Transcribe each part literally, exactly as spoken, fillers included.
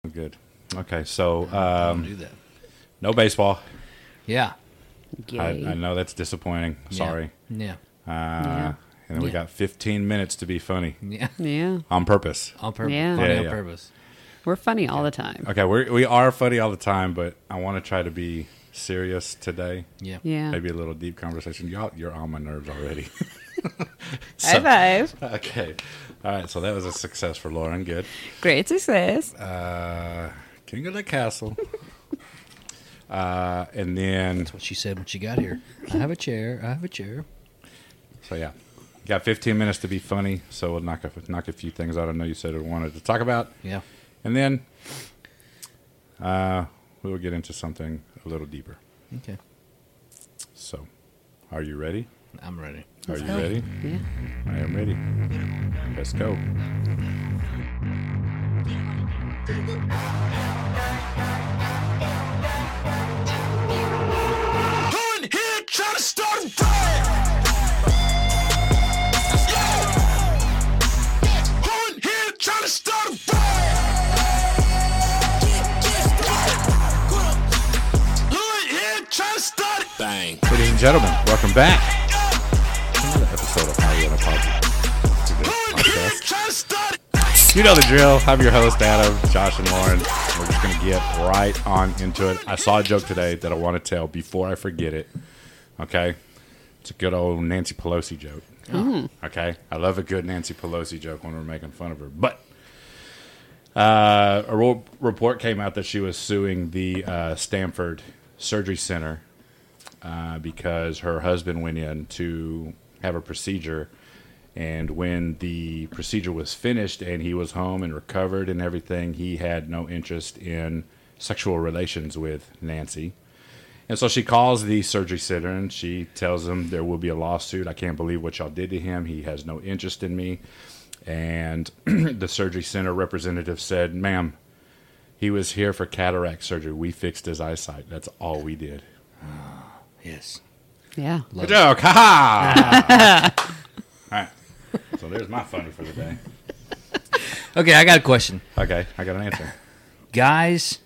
Good. Okay, so I don't um, do that. no baseball. Yeah. I, Gay. I know that's disappointing. Sorry. Yeah. Uh, Yeah. And then we Yeah. got fifteen minutes to be funny Yeah. Yeah. on purpose. On purpose. Yeah. Funny Yeah, on yeah. purpose. We're funny all the time. Okay, we we are funny all the time, but I want to try to be serious today. Yeah. Yeah. Maybe a little deep conversation. Y'all, you're on my nerves already. High five. Okay. All right, so that was a success for Lauren. Good. Great success. Uh, King of the Castle. Uh, and then, That's what she said when she got here. I have a chair. I have a chair. so yeah, got fifteen minutes to be funny, so we'll knock a, knock a few things out I know you said we wanted to talk about. Yeah. And then uh, we will get into something a little deeper. Okay. So, are you ready? I'm ready. Are you ready? Yeah. I am ready. Let's go. Who in here trying to start a riot? Yeah. Who in here trying to start a riot? Who in here trying to start it? Bang. Ladies and gentlemen, welcome back to another episode of How You Wanna Podcast. Who in here trying to start it? You know the drill. I'm your host, Adam, Josh, and Lauren. We're just going to get right on into it. I saw a joke today that I want to tell before I forget it. Okay? It's a good old Nancy Pelosi joke. Okay? I love a good Nancy Pelosi joke when we're making fun of her. But uh, a ro- report came out that she was suing the uh, Stanford Surgery Center uh, because her husband went in to have a procedure. And when the procedure was finished and he was home and recovered and everything, he had no interest in sexual relations with Nancy. And so she calls the surgery center and she tells them there will be a lawsuit. I can't believe what y'all did to him. He has no interest in me. And the surgery center representative said, ma'am, he was here for cataract surgery. We fixed his eyesight. That's all we did. Yes. Yeah. Good joke. Ha ha. All right. So there's my funny for the day. Okay, I got a question. Okay, I got an answer. Guys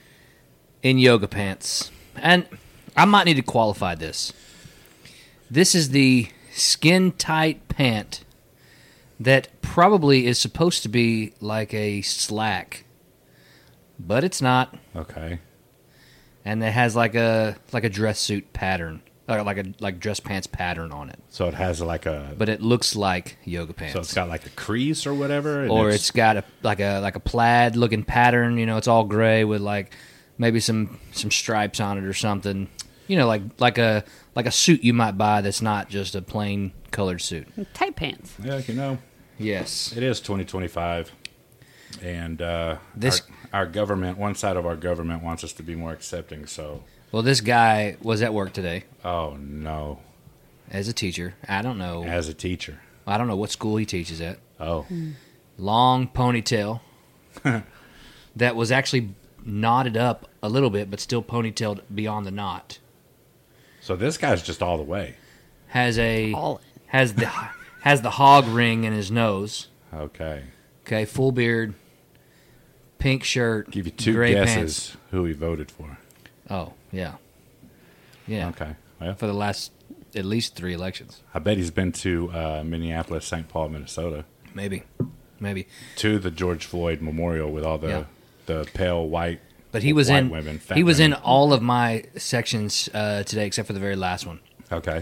in yoga pants. And I might need to qualify this. This is the skin tight pant that probably is supposed to be like a slack, but it's not. Okay. And it has like a like a dress suit pattern, or like a like dress pants pattern on it. So it has like a, But it looks like yoga pants. so it's got like a crease or whatever, and or it's got a like a like a plaid looking pattern. You know, it's all gray with like maybe some some stripes on it or something. You know, like like a like a suit you might buy that's not just a plain colored suit. Tight pants. yeah, you know, Yes. it is twenty twenty-five, and uh, This- our, our government, one side of our government wants us to be more accepting. So, Well, this guy was at work today oh no, as a teacher. I don't know. as a teacher, I don't know what school he teaches at. oh, Long ponytail that was actually knotted up a little bit, but still ponytailed beyond the knot. so this guy's just all the way. Has a All has the has the hog ring in his nose. Okay, Okay, full beard, pink shirt, give you two gray guesses pants. who he voted for. Oh, yeah. Yeah. Okay, well, For the last at least three elections. I bet he's been to uh, Minneapolis, Saint Paul, Minnesota, Maybe. Maybe. to the George Floyd Memorial with all the Yeah. the pale white. But he was white in women, fat he was women. in all of my sections uh, today except for the very last one. Okay.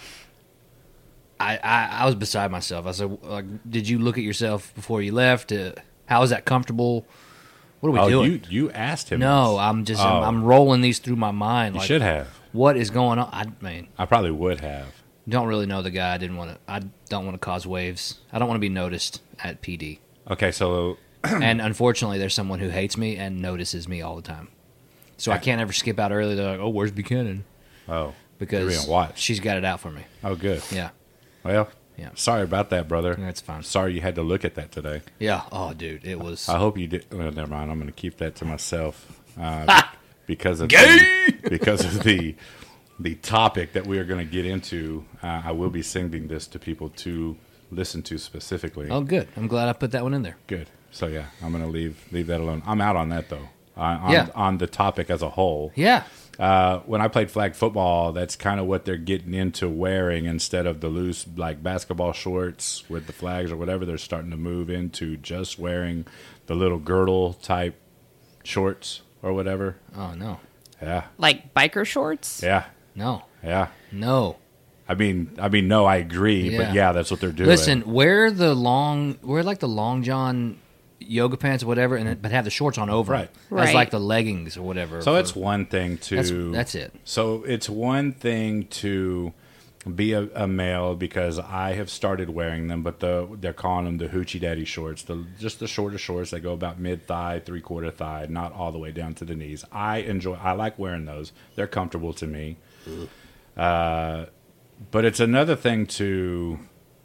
I, I, I was beside myself. I said, like, did you look at yourself before you left? Uh, how is that comfortable? What are we Oh, doing? you you asked him. no, this. I'm just Oh. I'm, I'm rolling these through my mind. You like, should have. what is going on? I mean, I probably would have. don't really know the guy. I didn't want to. I don't want to cause waves. I don't want to be noticed at P D. Okay, so And unfortunately, there's someone who hates me and notices me all the time. So I can't ever skip out early. They're like, "Oh, where's Buchanan?" oh, Because You're being watched. she's got it out for me. oh, good. Yeah, Well, Yeah. sorry about that, brother. that's fine. Sorry you had to look at that today. Yeah. Oh, dude, it was. I hope you did. Well, never mind. I'm going to keep that to myself uh, because of the, because of the the topic that we are going to get into. Uh, I will be sending this to people to listen to specifically. Oh, good. I'm glad I put that one in there. Good. So yeah, I'm gonna leave leave that alone. I'm out on that though. Uh, on, Yeah. on the topic as a whole. Yeah. Uh, when I played flag football, that's kind of what they're getting into wearing instead of the loose like basketball shorts with the flags or whatever. They're starting to move into just wearing the little girdle type shorts or whatever. Oh, no. Yeah, Like biker shorts? yeah, No. yeah. No. I mean, I mean, no, I agree, Yeah. but yeah, that's what they're doing. Listen, wear the long, wear like the long john yoga pants or whatever, and it- but have the shorts on over. Right. it. That's Right. like the leggings or whatever. so for- it's one thing to that's, that's it. So it's one thing to be a, a male because I have started wearing them, but the they're calling them the hoochie daddy shorts, the just the shorter shorts that go about mid thigh, three quarter thigh, not all the way down to the knees. I enjoy, I like wearing those. They're comfortable to me. Uh, but it's another thing to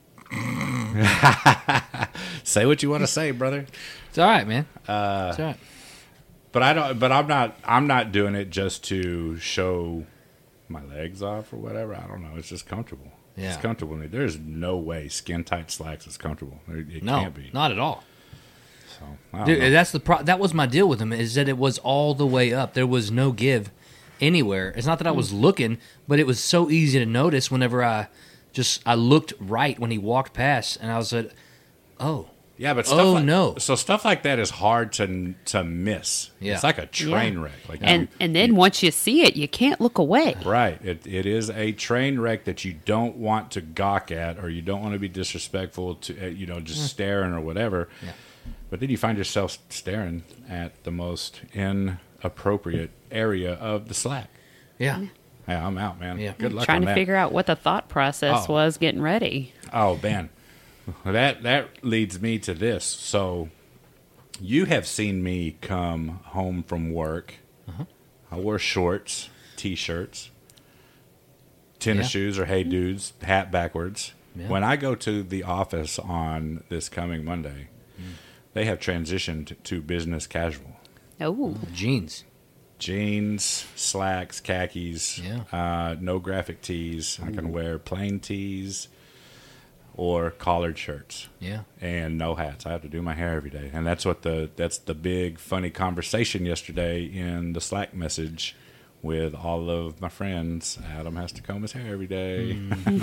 say what you want to say, brother. It's all right, man. Uh, it's all right. But I don't. But I'm not. I'm not doing it just to show my legs off or whatever. I don't know. It's just comfortable. Yeah. It's comfortable. There's no way skin tight slacks is comfortable. It, it No, can't be. not at all. So I don't Dude, know. that's the pro- that was my deal with him is that it was all the way up. There was no give anywhere. It's not that I was looking, but it was so easy to notice whenever I just I looked right when he walked past, and I was like, "Oh, Yeah, but stuff Oh, like, no. So stuff like that is hard to to miss. Yeah. It's like a train Yeah. wreck. Like And you- and then once you see it, you can't look away. Right. It it is a train wreck that you don't want to gawk at, or you don't want to be disrespectful to, uh, you know, just staring or whatever. Yeah. But then you find yourself staring at the most inappropriate area of the slack. yeah, Yeah, I'm out, man. Yeah. Good luck Trying on to that. figure out what the thought process Oh. was getting ready. Oh man, that that leads me to this. So, you have seen me come home from work. Uh-huh. I wore shorts, t-shirts, tennis Yeah. shoes or hey dudes, hat backwards. Yeah. When I go to the office on this coming Monday, Mm. they have transitioned to business casual. Oh, jeans. Jeans, slacks, khakis, Yeah. uh, no graphic tees. I can wear plain tees or collared shirts Yeah, and no hats. I have to do my hair every day, and that's what the that's the big funny conversation yesterday in the Slack message with all of my friends. Adam has to comb his hair every day,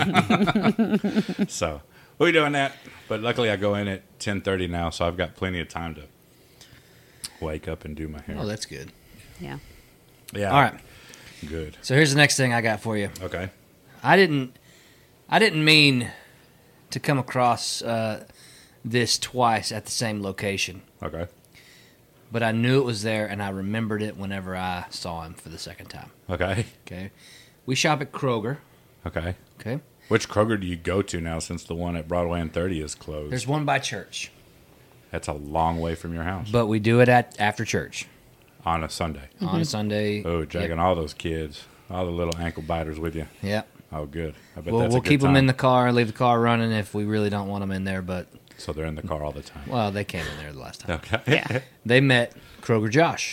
so we're doing that. But luckily, I go in at ten thirty now, so I've got plenty of time to wake up and do my hair. oh, that's good. yeah. yeah, All right, good. so here's the next thing I got for you. Okay, I didn't, I didn't mean to come across uh, this twice at the same location, okay, but I knew it was there, and I remembered it whenever I saw him for the second time. okay, Okay, we shop at Kroger. okay. Okay, Which Kroger do you go to now since the one at Broadway and thirty is closed? there's one by church, That's a long way from your house but we do it at after church on a Sunday. on a Sunday. Oh, dragging all those kids, all the little ankle biters with you. Yep. Oh, good. I bet Well, that's we'll a good keep them in time. the car, leave the car running if we really don't want them in there. But So they're in the car all the time. well, they came in there the last time. Okay. Yeah. They met Kroger Josh.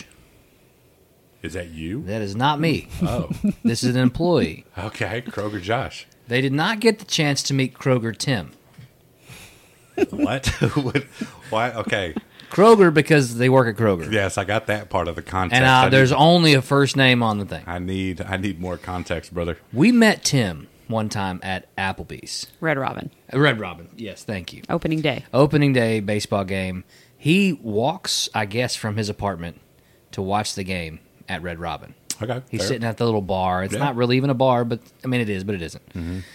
Is that you? That is not me. Oh, This is an employee. okay. Kroger Josh. They did not get the chance to meet Kroger Tim. What? What? Why? Okay. Kroger because they work at Kroger. Yes, I got that part of the context. And I uh, need- there's only a first name on the thing. I need. I need more context, brother. We met Tim one time at Applebee's. Red Robin. Uh, Red Robin. Yes, thank you. Opening day. Opening day baseball game. He walks, I guess, from his apartment to watch the game at Red Robin. Okay. He's fair. sitting at the little bar. It's Yeah. not really even a bar, but I mean, it is, but it isn't.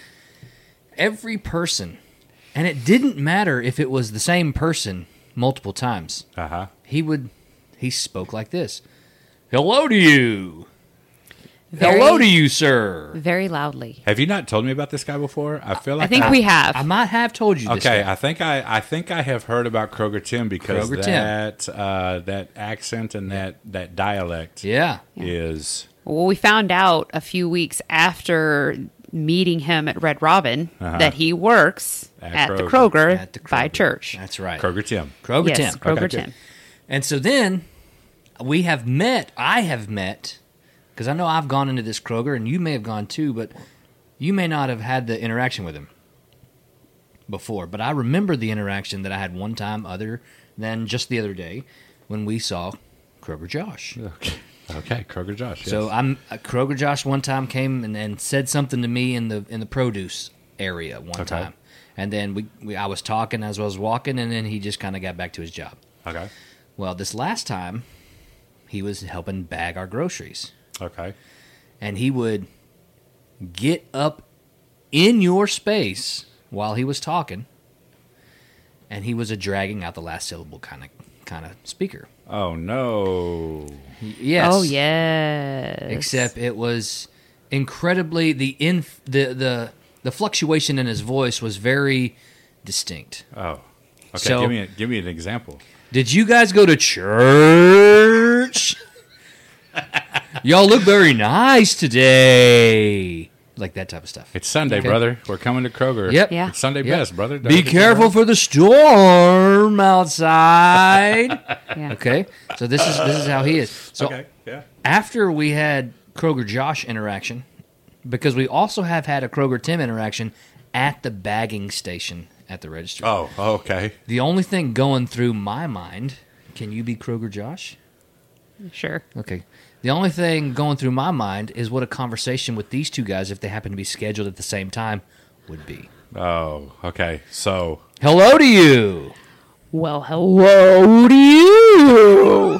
Every person, and it didn't matter if it was the same person multiple times. Uh huh. He would, he spoke like this: "Hello to you, Very- hello to you, sir." Very loudly. Have you not told me about this guy before? I feel like I think we have. I might have told you this. Okay, guy. I think I, I think I have heard about Kroger Tim because Kroger Tim. that uh, that accent and that, that dialect yeah, is Well, we found out a few weeks after meeting him at Red Robin Uh-huh. that he works At at, the Kroger. Kroger, at the Kroger. by church. That's right, Kroger Tim. Kroger yes, Tim. Kroger Okay. Tim. And so then we have met, I have met, because I know I've gone into this Kroger and you may have gone too, but you may not have had the interaction with him before. But I remember the interaction that I had one time other than just the other day when we saw Kroger Josh. Okay. Okay, Kroger Josh. Yes. So I'm uh, Kroger Josh one time came and, and said something to me in the in the produce area one Okay. time, and then we, we I was talking as I was walking, and then he just kind of got back to his job. Okay. Well, this last time, he was helping bag our groceries, Okay. and he would get up in your space while he was talking, and he was a dragging out the last syllable kind of kind of speaker. Oh no. Yes. Oh yes. Except it was incredibly the in the the the fluctuation in his voice was very distinct. Oh. Okay. So- give me a, give me an example. Did you guys go to church? Y'all look very nice today. Like that type of stuff. It's Sunday, Okay. brother. We're coming to Kroger. Yep. Yeah. It's Sunday Yep. best, brother. Don't Be get me careful wrong. for the storm outside. Yeah. Okay, so this is this is how he is. So Okay. Yeah. after we had Kroger Josh interaction, because we also have had a Kroger Tim interaction at the bagging station at the register. Oh. Okay. The only thing going through my mind, can you be Kroger Josh? Sure. Okay. The only thing going through my mind is what a conversation with these two guys, if they happen to be scheduled at the same time, would be. Oh. Okay. So. Hello to you. Well, hello to you.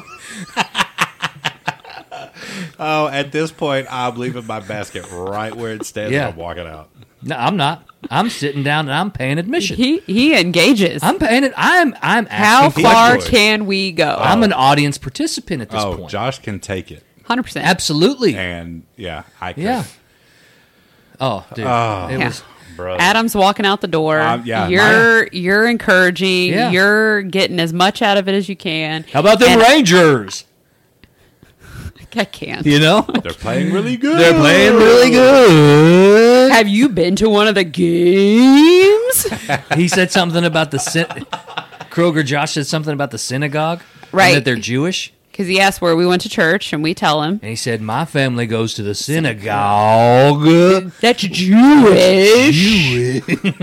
Oh, at this point, I'm leaving my basket right where it stands. Yeah. And I'm walking out. No, I'm not. I'm sitting down and I'm paying admission. He he engages. I'm paying it. I'm I'm How asking far questions. can we go? I'm an audience participant at this Oh, point. Josh can take it, Hundred percent. Absolutely. and yeah, I can. Yeah. Oh, dude. Oh. it Yeah. was Bro. Adam's walking out the door. Um, yeah, you're you're encouraging. Yeah. You're getting as much out of it as you can. How about them And- Rangers? I can't. You know? They're playing really good. They're playing really good. Have you been to one of the games? He said something about the syn- Kroger Josh said something about the synagogue. and Right. that they're Jewish. Because he asked where we went to church, and we tell him And he said, my family goes to the synagogue. that's Jewish. Jewish.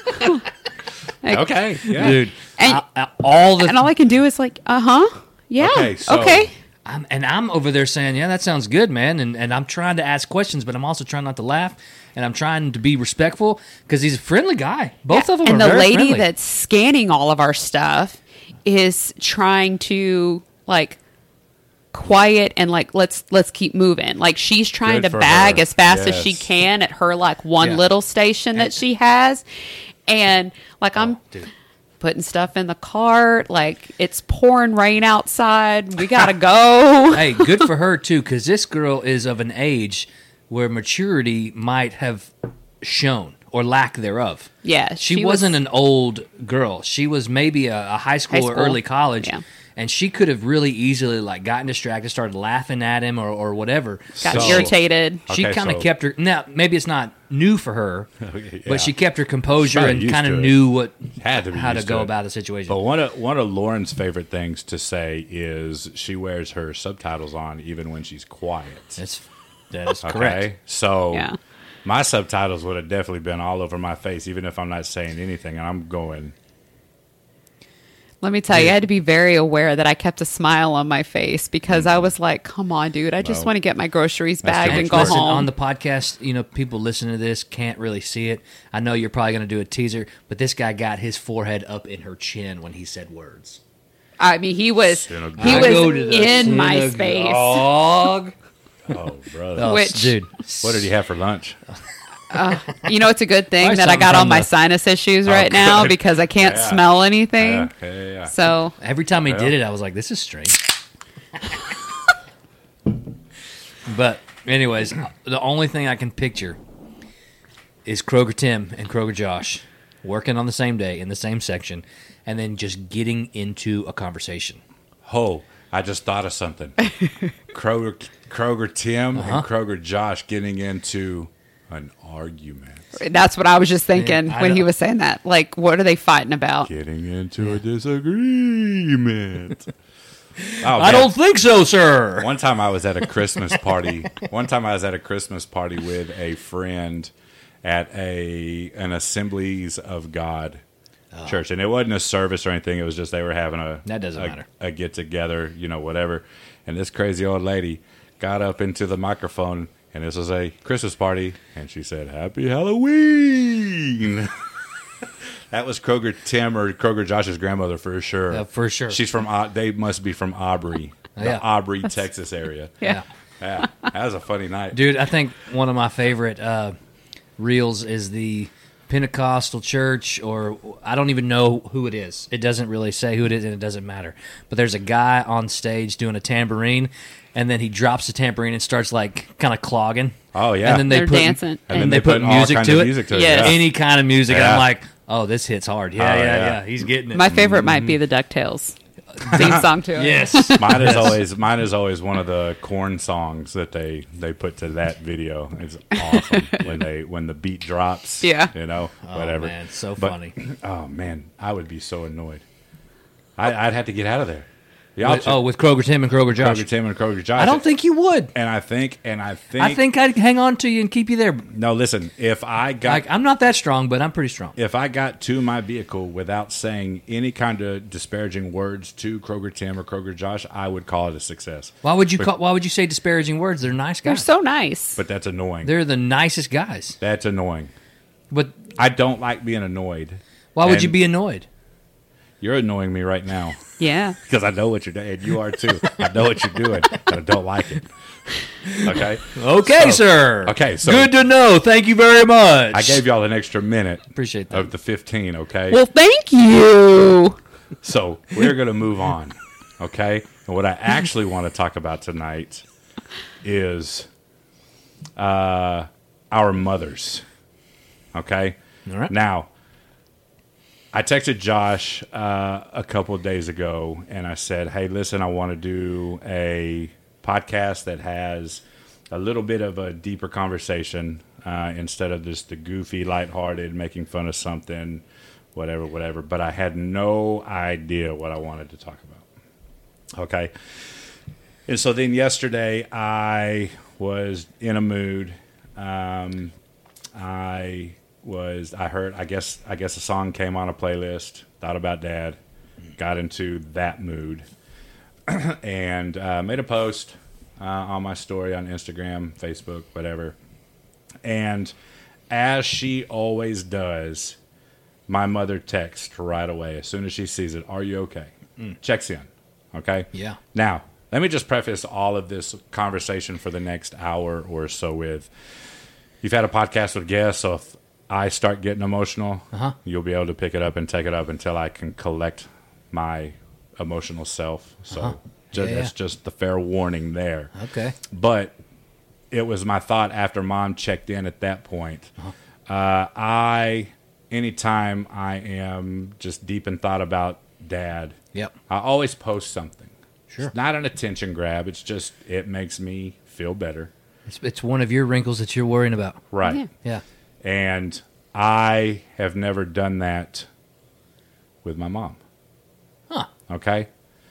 Okay. Yeah. Dude, And- I- I- all the And all I can do is like, uh huh, yeah, Okay, so- okay. I'm, and I'm over there saying, yeah, that sounds good, man. And, and I'm trying to ask questions, but I'm also trying not to laugh. And I'm trying to be respectful because he's a friendly guy. Both of them and are the very lady friendly. that's scanning all of our stuff is trying to like quiet and like let's let's keep moving. Like she's trying Good to for bag her. as fast as she Yes. can at her like one Yeah. little station that she has. And like I'm Oh, dude. putting stuff in the cart, like it's pouring rain outside. We gotta go. Hey, good for her, too, because this girl is of an age where maturity might have shown or lack thereof. Yeah, She, she was- wasn't an old girl. She was maybe a, a high, school High or school, early college. yeah. And she could have really easily like gotten distracted, started laughing at him or, or whatever. Got So- irritated. She Okay, kind of so- kept her. Now, maybe it's not new for her, Yeah. but she kept her composure Very and used kind of to it. knew what Had to be how to used go to it. about the situation. But one of one of Lauren's favorite things to say is she wears her subtitles on even when she's quiet. That's that's Okay, correct. so Yeah. my subtitles would have definitely been all over my face, even if I'm not saying anything, and I'm going. Let me tell you, I had to be very aware that I kept a smile on my face because I was like, come on, dude. I just Well, want to get my groceries that's bagged too and much go work. Listen, home. on the podcast, you know, people listening to this can't really see it. I know you're probably going to do a teaser, but this guy got his forehead up in her chin when he said words. I mean, he was Synagogue. he I was go to the in my space. synagogue. Oh, brother. Oh, Which- dude, What did he have for lunch? You know, it's a good thing Probably that I got something all from my the- sinus issues right now good. because I can't Yeah. smell anything. Yeah, yeah, yeah. So Every time he Yeah. did it, I was like, "This is strange." But, anyways, the only thing I can picture is Kroger Tim and Kroger Josh working on the same day in the same section, and then just getting into a conversation. Oh, I just thought of something. Kroger, Kroger Tim Uh-huh. and Kroger Josh getting into an argument. that's what I was just thinking Yeah, I when he know. was saying that. Like, what are they fighting about? Getting into a disagreement. Oh, I man. don't think so, sir. One time I was at a Christmas party. One time I was at a Christmas party with a friend at a an Assemblies of God church, and it wasn't a service or anything. It was just they were having a That doesn't a, matter. a get together, you know, whatever. And this crazy old lady got up into the microphone, and this was a Christmas party, and she said, "Happy Halloween." That was Kroger Tim or Kroger Josh's grandmother for sure. Yeah, for sure. She's from. Au- They must be from Aubrey, the Yeah. Aubrey, Texas area. Yeah. Yeah, that was a funny night. Dude, I think one of my favorite uh, reels is the Pentecostal church, or I don't even know who it is. It doesn't really say who it is, and it doesn't matter. But there's a guy on stage doing a tambourine, and then he drops the tambourine and starts like kind of clogging. Oh, yeah. and then they They're put dancing. And then they, they put put all music kinds to, of it. music to it, Yes. yeah. Any kind of music, and Yeah. I'm like, oh, this hits hard. Yeah, Oh, yeah, yeah. yeah, He's getting it. My favorite might be the DuckTales theme song to it. yes. Mine is always mine is always one of the corn songs that they, they put to that video. It's awesome when they when the beat drops. Yeah. you know, whatever. Oh, man, it's so But- funny. Oh man, I would be so annoyed. I, I'd have to get out of there. The With- oh, with Kroger Tim and Kroger Josh. Kroger Tim and Kroger Josh. I don't think you would. And I think and I think I think I'd hang on to you and keep you there. no. Listen, if I got Like, I'm not that strong, but I'm pretty strong. if I got to my vehicle without saying any kind of disparaging words to Kroger Tim or Kroger Josh, I would call it a success. Why would you call, Why would you say disparaging words? They're nice They're guys. so nice. But that's annoying. They're the nicest guys. That's annoying. But I don't like being annoyed. why would And you be annoyed? You're annoying me right now Yeah. because I know what you're doing. And you are too. I know what you're doing, but I don't like it. Okay. Okay, So- sir. Okay, so- good to know. Thank you very much. I gave y'all an extra minute Appreciate that. of the fifteen. Okay. Well, thank you. So we're going to move on, okay? And what I actually want to talk about tonight is uh, our mothers, okay? All right. Now, I texted Josh uh, a couple of days ago, and I said, hey, listen, I want to do a podcast that has a little bit of a deeper conversation uh, instead of just the goofy, lighthearted, making fun of something, whatever, whatever. But I had no idea what I wanted to talk about. Okay. And so then yesterday I was in a mood. Um, I was, I heard, I guess, I guess a song came on a playlist, thought about Dad, got into that mood, and uh, made a post uh, on my story on Instagram, Facebook, whatever. And as she always does, my mother texts right away as soon as she sees it. Are you okay? Checks in. Okay. Yeah. Now, let me just preface all of this conversation for the next hour or so with, you've had a podcast with guests, so if I start getting emotional, Uh-huh. you'll be able to pick it up and take it up until I can collect my emotional self. So Uh-huh. ju- Yeah, that's yeah. just the fair warning there. Okay. But it was my thought after Mom checked in at that point. Uh-huh. Uh, I, anytime I am just deep in thought about Dad, Yep. I always post something. Sure. It's not an attention grab. It's just, it makes me feel better. It's, it's one of your wrinkles that you're worrying about. Right. Yeah. Yeah. And I have never done that with my mom. Huh. Okay.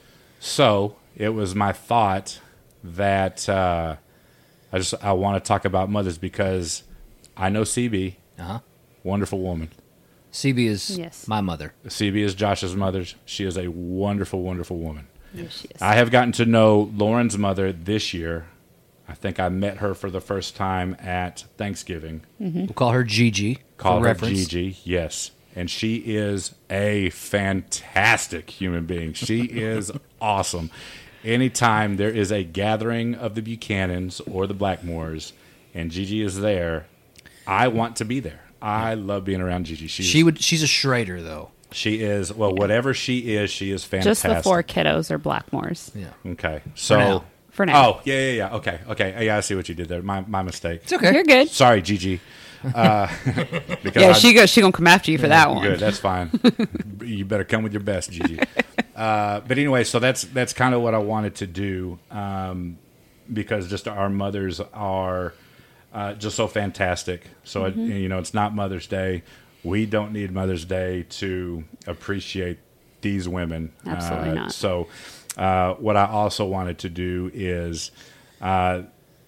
So it was my thought that uh, I just, I want to talk about mothers because I know C B, Uh-huh. wonderful woman. C B is Yes. my mother. C B is Josh's mother. She is a wonderful, wonderful woman. Yes, she is. I have gotten to know Lauren's mother this year. I think I met her for the first time at Thanksgiving. We'll call her Gigi. Call for her reference. Gigi, yes. And she is a fantastic human being. She is awesome. Anytime there is a gathering of the Buchanans or the Blackmores and Gigi is there, I want to be there. I love being around Gigi. She's, She would. She's a Schrader, though. She is, well, whatever she is, she is fantastic. Just the four kiddos are Blackmores. Yeah. Okay. So, now. For now. Oh, yeah, yeah, yeah. Okay, okay. Yeah, I see what you did there. My my mistake. It's okay. You're good. Sorry, Gigi. Uh, because Yeah, I- she goes. She gonna come after you for that one. Good, that's fine. You better come with your best, Gigi. Uh, but anyway, so that's that's kind of what I wanted to do um, because just our mothers are uh, just so fantastic. So it, you know, it's not Mother's Day. We don't need Mother's Day to appreciate these women. Absolutely Uh, not. So uh, what I also wanted to do is uh,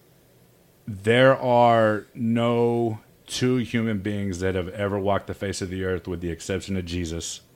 there are no two human beings that have ever walked the face of the earth, with the exception of Jesus,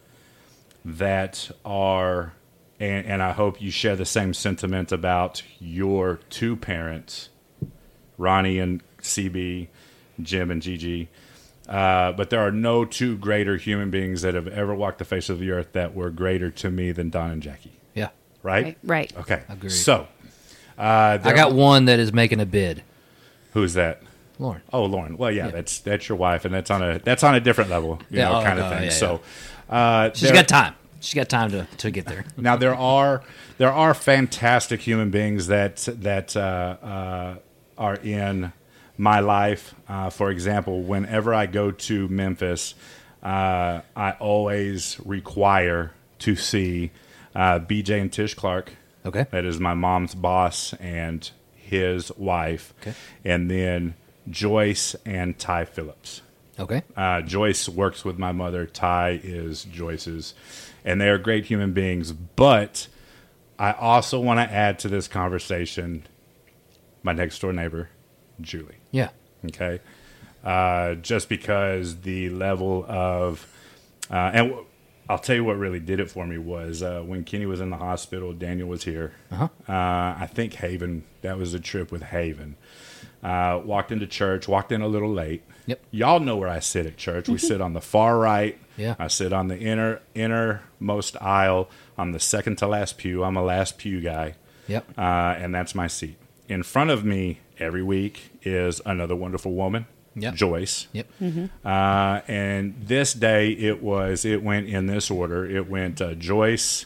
that are, and, and I hope you share the same sentiment about your two parents, Ronnie and C B, Jim and Gigi. Uh, but there are no two greater human beings that have ever walked the face of the earth that were greater to me than Don and Jackie. Yeah. Right? Right. Right. Okay. Agreed. So, uh, I there- got one that is making a bid. who's that? Lauren. Oh, Lauren. Well, yeah, Yeah. that's that's your wife, and that's on a that's on a different level, you Yeah, know, oh, kind of oh, thing. yeah, so, uh, She's there- got time. She's got time to, to get there. now there are there are fantastic human beings that that uh, uh, are in my life. Uh, for example, whenever I go to Memphis, uh, I always require to see uh, B J and Tish Clark. Okay. That is my mom's boss and his wife. Okay. And then Joyce and Ty Phillips. Okay. Uh, Joyce works with my mother. Ty is Joyce's. And they are great human beings. But I also want to add to this conversation my next door neighbor, Julie. Yeah. Okay. Uh, just because the level of, uh, and w- I'll tell you what really did it for me was uh, when Kenny was in the hospital, Daniel was here. Uh-huh. Uh, I think Haven, that was a trip with Haven. Uh, walked into church, walked in a little late. Yep. Y'all know where I sit at church. We sit on the far right. Yeah. I sit on the inner innermost aisle on the second to last pew. I'm a last pew guy. Yep. Uh, and that's my seat. In front of me every week is another wonderful woman, Yep. Joyce. Yep. Uh, and this day it was, it went in this order. It went uh, Joyce,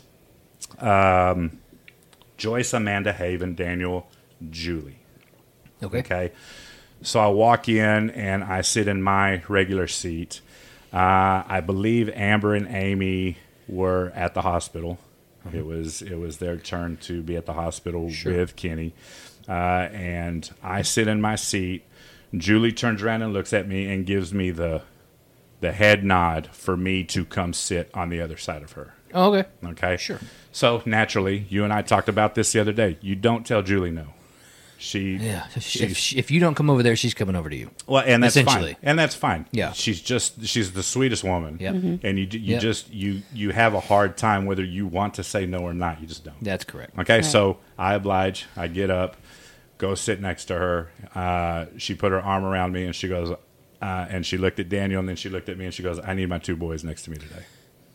um, Joyce, Amanda, Haven, Daniel, Julie. Okay. Okay. So I walk in and I sit in my regular seat. Uh, I believe Amber and Amy were at the hospital. It was it was their turn to be at the hospital with Kenny. Uh, and I sit in my seat. Julie turns around and looks at me and gives me the the head nod for me to come sit on the other side of her. Oh, okay. Okay? Sure. So naturally, you and I talked about this the other day. You don't tell Julie no. She Yeah. If, she's- she, if you don't come over there, she's coming over to you. Well, and that's Essentially. fine. And that's fine. Yeah. She's just she's the sweetest woman. Yep. Mhm. And you you Yep. just you you have a hard time whether you want to say no or not. You just don't. That's correct. Okay, so I oblige. I get up, go sit next to her. Uh, she put her arm around me and she goes, uh, and she looked at Daniel and then she looked at me and she goes, "I need my two boys next to me today."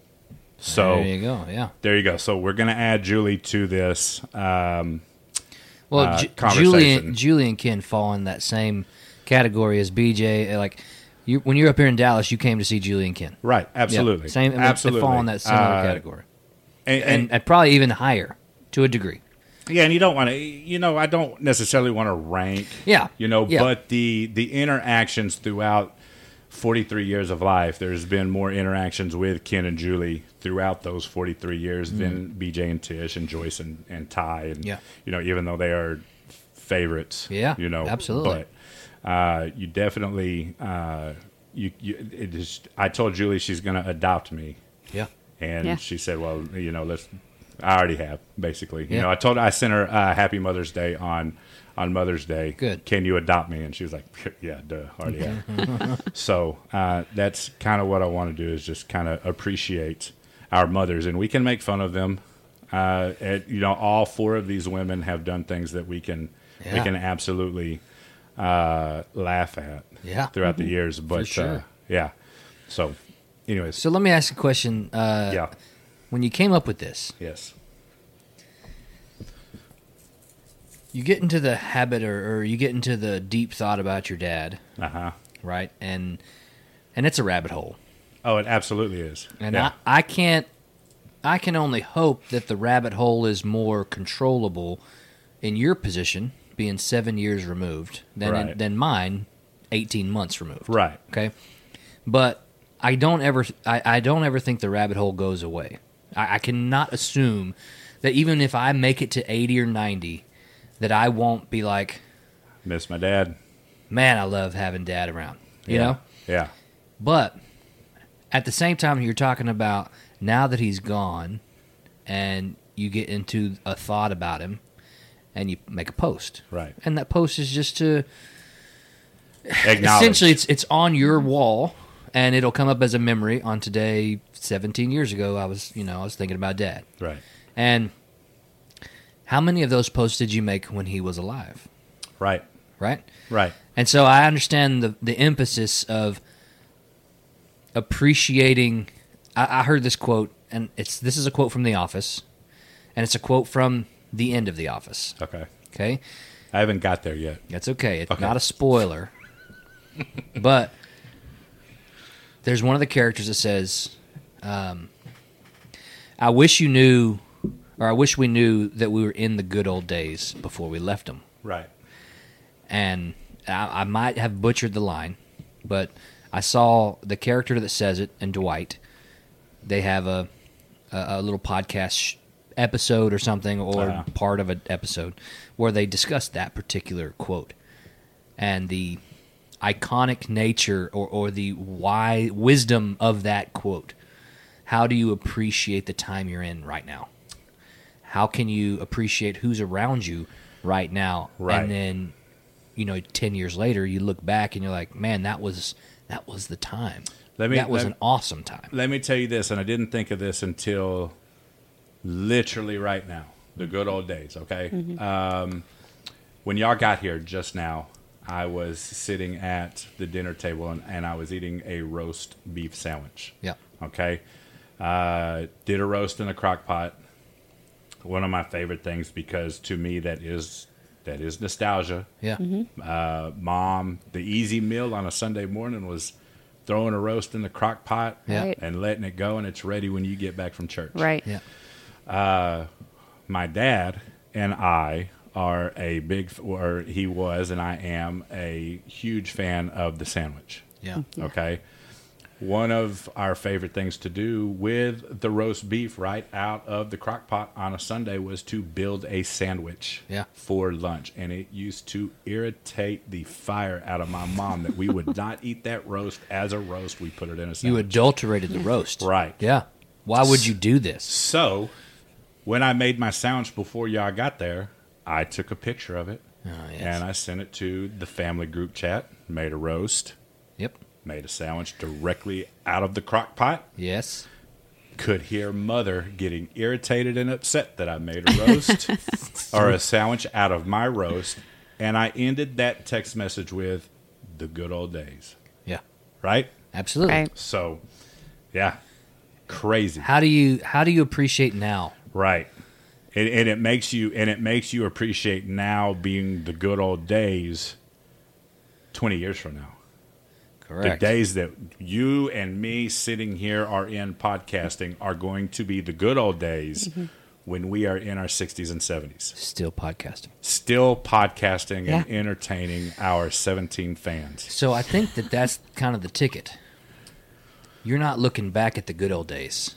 So There you go. Yeah. there you go. So we're gonna add Julie to this. Um, Well, uh, Ju- conversation. Julie, and, Julie and Ken fall in that same category as B J. uh, Like, you, when you're up here in Dallas, you came to see Julie and Ken. right? Absolutely. Yeah, same. Absolutely. They fall in that similar Uh, category, and- and, and- and probably even higher to a degree. Yeah, and you don't want to, you know, I don't necessarily want to rank. Yeah. You know, Yeah. but the the interactions throughout forty-three years of life, there's been more interactions with Ken and Julie throughout those forty-three years than B J and Tish and Joyce and, and Ty. And, Yeah. you know, even though they are favorites. Yeah, You know, absolutely. But uh, you definitely, uh, you, you it is, I told Julie she's going to adopt me. Yeah. And Yeah. she said, "Well, you know, let's." I already have, basically. You Yeah. know, I told her I sent her uh, Happy Mother's Day on on Mother's Day. Good. Can you adopt me? And she was like, "Yeah, duh, already have." So uh, that's kind of what I want to do is just kind of appreciate our mothers, and we can make fun of them. Uh, and, you know, all four of these women have done things that we can we Yeah. can absolutely uh, laugh at. Yeah. Throughout the years, but sure. uh, yeah. So, anyways, So let me ask you a question. Uh, yeah, When you came up with this, yes. you get into the habit, or, or you get into the deep thought about your dad, Uh huh. right? And and it's a rabbit hole. Oh, it absolutely is. And yeah. I, I can't, I can only hope that the rabbit hole is more controllable in your position, being seven years removed, than in, Right. than mine, eighteen months removed. right. Okay, but I don't ever, I, I don't ever think the rabbit hole goes away. I, I cannot assume that even if I make it to eighty or ninety, that I won't be like, Miss my dad. man, I love having dad around. You yeah. know. Yeah. But at the same time, you're talking about now that he's gone, and you get into a thought about him, and you make a post, Right. and that post is just to Acknowledge. essentially it's it's on your wall and it'll come up as a memory on today. seventeen years ago, I was, you know, I was thinking about Dad. Right. And how many of those posts did you make when he was alive? Right. Right? Right. And so I understand the the emphasis of appreciating. I, I heard this quote, and it's this is a quote from The Office, and it's a quote from the end of The Office. Okay. Okay? I haven't got there yet. That's okay. It's Okay. not a spoiler. But there's one of the characters that says, um, I wish you knew, or I wish we knew that we were in the good old days before we left them. Right. And I, I might have butchered the line, but I saw the character that says it and Dwight. They have a, a, a little podcast sh- episode or something, or Uh-huh. part of an episode, where they discuss that particular quote. And the iconic nature or, or the why wisdom of that quote. How do you appreciate the time you're in right now? How can you appreciate who's around you right now? Right. And then, you know, ten years later, you look back and you're like, man, that was that was the time. Let me- that was let- an awesome time. Let me tell you this, and I didn't think of this until literally right now. The good old days, okay? Um, when y'all got here just now, I was sitting at the dinner table and, and I was eating a roast beef sandwich. Yeah. Okay. Uh, did a roast in a crock pot. One of my favorite things because to me that is that is nostalgia. Yeah. Uh, Mom, the easy meal on a Sunday morning was throwing a roast in the crock pot Yeah. Right. and letting it go, and it's ready when you get back from church. Right. Yeah. My dad and I are a big, or he was, and I am a huge fan of the sandwich. Yeah. Okay. One of our favorite things to do with the roast beef right out of the crock pot on a Sunday was to build a sandwich Yeah. for lunch. And it used to irritate the fire out of my mom that we would not eat that roast as a roast. We put it in a You sandwich. adulterated the roast. Right. Yeah. Why would you do this? So when I made my sandwich before y'all got there, I took a picture of it. Oh, yes. And I sent it to the family group chat, made a roast, Yep. made a sandwich directly out of the crock pot. Yes. Could hear mother getting irritated and upset that I made a roast or a sandwich out of my roast. And I ended that text message with the good old days. Yeah. Right? Absolutely. Right. So, yeah, crazy. How do you how do you appreciate now? Right. And, and it makes you and it makes you appreciate now being the good old days twenty years from now. Correct. The days that you and me sitting here are in podcasting are going to be the good old days when we are in our sixties and seventies. Still podcasting. Still podcasting Yeah. and entertaining our seventeen fans. So I think that that's kind of the ticket. You're not looking back at the good old days.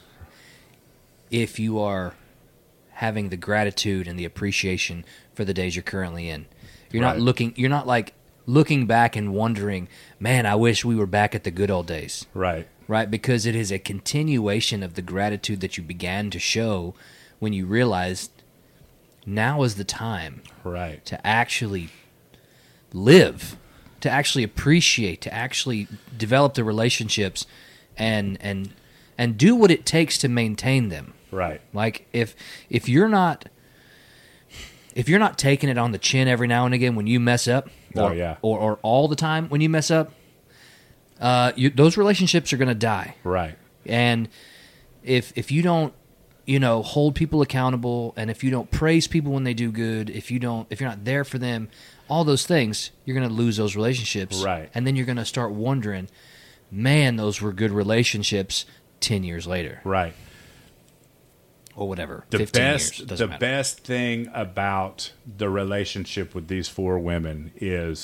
If you are having the gratitude and the appreciation for the days you're currently in. You're not Right. looking you're not like looking back and wondering, man, I wish we were back at the good old days. Right. Right? Because it is a continuation of the gratitude that you began to show when you realized now is the time Right. to actually live, to actually appreciate, to actually develop the relationships and and and do what it takes to maintain them. Right. Like if if you're not if you're not taking it on the chin every now and again when you mess up, Oh, or, yeah. or or all the time when you mess up, uh, you, those relationships are going to die. Right. And if if you don't, you know, hold people accountable, and if you don't praise people when they do good, if you don't, if you're not there for them, all those things, you're going to lose those relationships. Right. And then you're going to start wondering, man, those were good relationships ten years later, Right. or whatever. The fifteen best years, doesn't the matter. best thing about the relationship with these four women is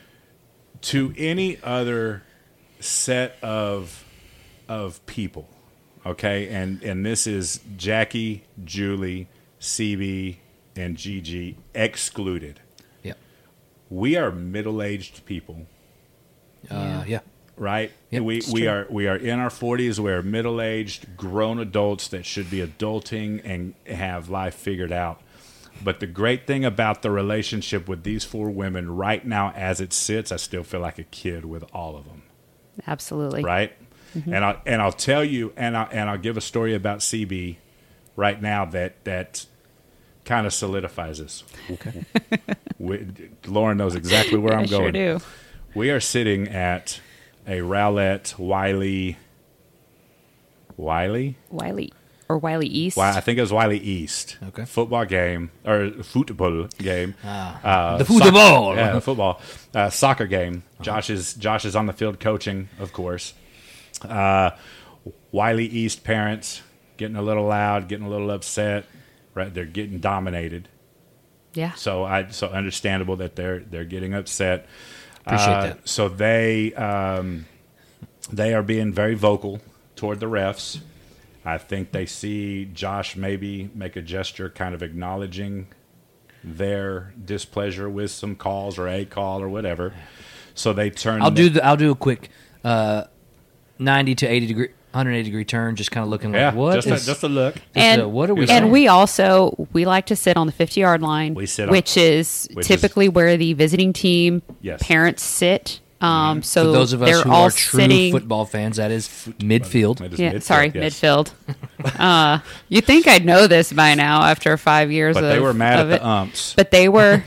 to any other set of of people, okay? And and this is Jackie, Julie, C B, and Gigi excluded. Yep. We are middle-aged people, Uh, yeah. right? Yep, we it's we true. are we are in our forties. We are middle-aged, grown adults that should be adulting and have life figured out. But the great thing about the relationship with these four women right now, as it sits, I still feel like a kid with all of them. Absolutely. right? Mm-hmm. And I and I'll tell you, and I and I'll give a story about C B right now that that kind of solidifies this. Okay. We, Lauren knows exactly where I'm I sure going. do. We are sitting at a Rowlett Wiley Wiley. Wiley or Wiley East. Wi- I think it was Wiley East. Okay. Football game or football game. Uh, the soc- football. Yeah, the football. Uh, soccer game. Josh is Josh is on the field coaching, of course. Uh, Wiley East parents getting a little loud, getting a little upset. Right, they're getting dominated. Yeah. So I so understandable that they're they're getting upset. Appreciate Uh, that. So they um, they are being very vocal toward the refs. I think they see Josh maybe make a gesture, kind of acknowledging their displeasure with some calls or a call or whatever. So they turn. I'll the- do the I'll do a quick uh, ninety to eighty degree, one hundred eighty degree turn, just kind of looking yeah, like what just is- a, just a look. just and a- what are we and saying? we also we like to sit on the fifty yard line, We sit on- which is which is- typically where the visiting team Yes. parents sit. Um, so For those of us they're who all are true sitting. football fans, that is midfield. It is Yeah, midfield, sorry, yes. midfield. uh, you think I'd know this by now after five years? But of, they were mad of at it. the umps. But they were.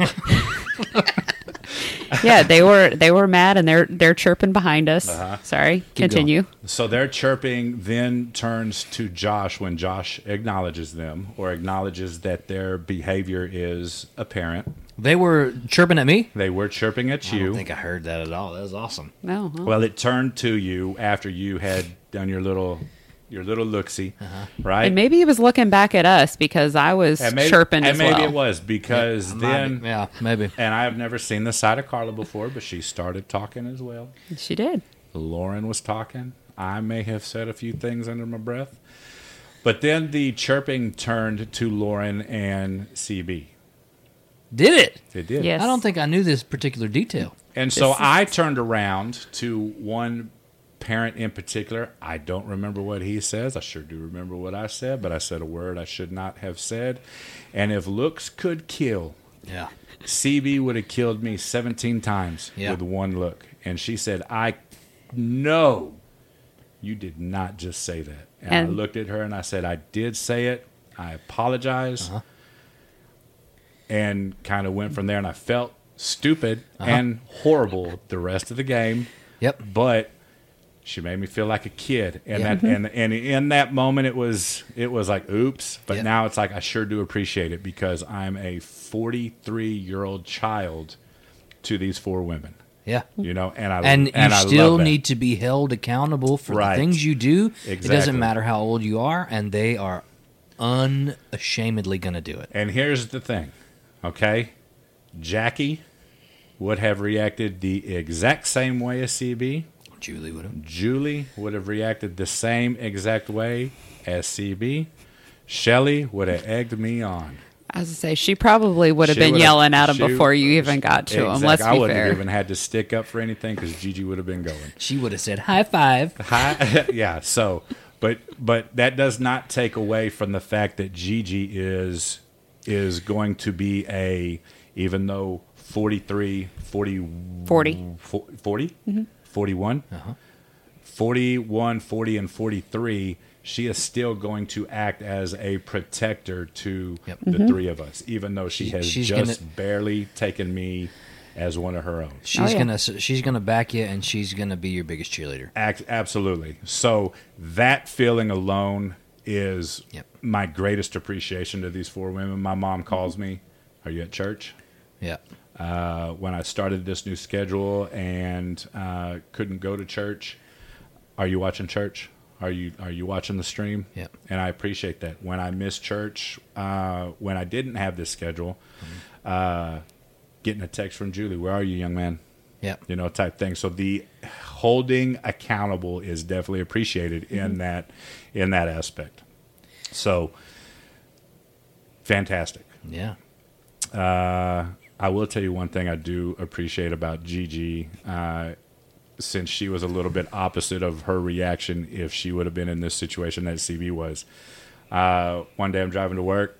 Yeah, they were they were mad and they're they're chirping behind us. Uh-huh. Sorry, continue. So their chirping then turns to Josh when Josh acknowledges them or acknowledges that their behavior is apparent. They were chirping at me. They were chirping at I you. don't think I heard that at all. That was awesome. No, huh? Well, it turned to you after you had done your little your little looksy, right? And maybe he was looking back at us because I was And maybe, chirping and as maybe well. it was because then, yeah, maybe. and I have never seen the side of Carla before, but she started talking as well. She did. Lauren was talking. I may have said a few things under my breath. But then the chirping turned to Lauren and C B. Did it? It did. Yes. I don't think I knew this particular detail. And so This is- I turned around to one parent in particular. I don't remember what he says. I sure do remember what I said, but I said a word I should not have said. And if looks could kill, Yeah. C B would have killed me seventeen times Yeah. with one look. And she said, I know you did not just say that. And, I And- looked at her and I said, I did say it. I apologize. Uh-huh. And kind of went from there. And I felt stupid and horrible the rest of the game. Yep. But she made me feel like a kid. And Yeah. that and, and in that moment it was it was like oops. But Yeah. now it's like I sure do appreciate it because I'm a forty-three year old child to these four women. Yeah. You know, and I And, and you I still love that. need to be held accountable for Right. the things you do. It Exactly. doesn't matter how old you are, and they are unashamedly going to do it. And here's the thing, okay? Jackie would have reacted the exact same way as C B. Julie would have. Julie would have reacted the same exact way as C B. Shelly would have egged me on. I was to say she probably would have She been would've- yelling at him she- before you even got to him. Exactly. Let's I be wouldn't fair. have even had to stick up for anything because Gigi would have been going. She would have said high five. Hi, yeah. So, but but that does not take away from the fact that Gigi is is going to be a even though forty-three, forty, forty. forty, forty-one, forty-one, forty, and forty-three. She is still going to act as a protector to Yep. the three of us, even though she She- has she's just gonna- barely taken me as one of her own. She's yeah. gonna she's gonna back you, and she's gonna be your biggest cheerleader. Act, absolutely. So that feeling alone is Yep. my greatest appreciation to these four women. My mom calls me, "Are you at church?" Yeah. Uh, when I started this new schedule and uh, couldn't go to church, "Are you watching church? Are you are you watching the stream?" Yep. And I appreciate that. When I missed church, uh, when I didn't have this schedule, uh, getting a text from Julie, "Where are you, young man?" Yeah. You know, type thing. So the holding accountable is definitely appreciated in that in that aspect. So fantastic. Yeah. Uh, I will tell you one thing I do appreciate about Gigi, uh, since she was a little bit opposite of her reaction if she would have been in this situation that C B was. Uh, one day I'm driving to work,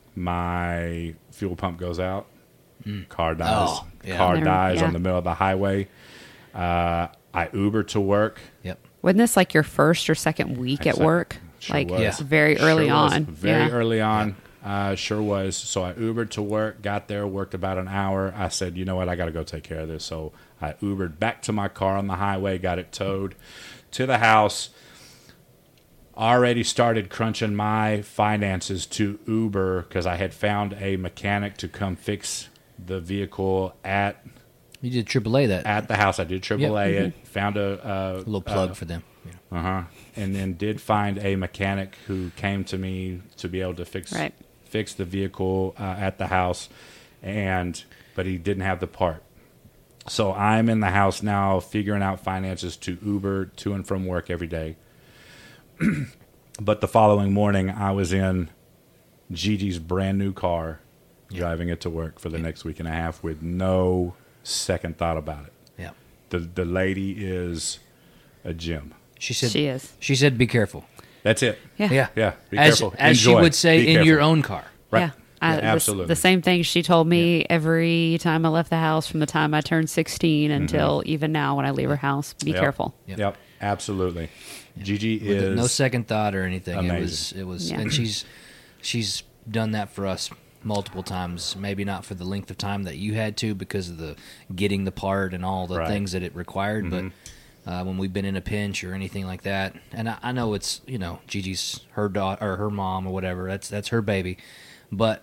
my fuel pump goes out, car dies, Oh, yeah. car There- dies yeah. on the middle of the highway. Uh, I Ubered to work. Yep. Wasn't this like your first or second week at Second. work? Sure like was. Yeah. very early Sure was. on. Very yeah. early on. Uh, sure was. So I Ubered to work, got there, worked about an hour. I said, you know what, I got to go take care of this. So I Ubered back to my car on the highway, got it towed to the house. Already started crunching my finances to Uber because I had found a mechanic to come fix the vehicle at You did triple A that. at the house. I did triple A Yep. it. Found a, A a little plug for them. Yeah. uh huh. And then did find a mechanic who came to me to be able to fix Right. fix the vehicle uh, at the house, and but he didn't have the part. So I'm in the house now, figuring out finances to Uber to and from work every day. But the following morning, I was in Gigi's brand new car, driving it to work for the next week and a half with no second thought about it. Yeah. The the lady is a gem. She said. She is. She said, "Be careful." That's it. Yeah. Yeah. Yeah, be as careful. as she Enjoy. would say Be in your careful. own car. Right. Yeah. I, Yeah, the- absolutely. The, same thing she told me every time I left the house from the time I turned sixteen until even now when I leave her house. Be Mm-hmm. Yep. careful. Yep. Yep. Absolutely. Gigi With is no second thought or anything. It was. amazing. It was. Yeah. And she's she's done that for us multiple times. Maybe not for the length of time that you had to because of the getting the part and all the Right. things that it required, Mm-hmm. but. Uh, when we've been in a pinch or anything like that, and I, I know it's you know Gigi's her daughter or her mom or whatever. That's that's her baby, but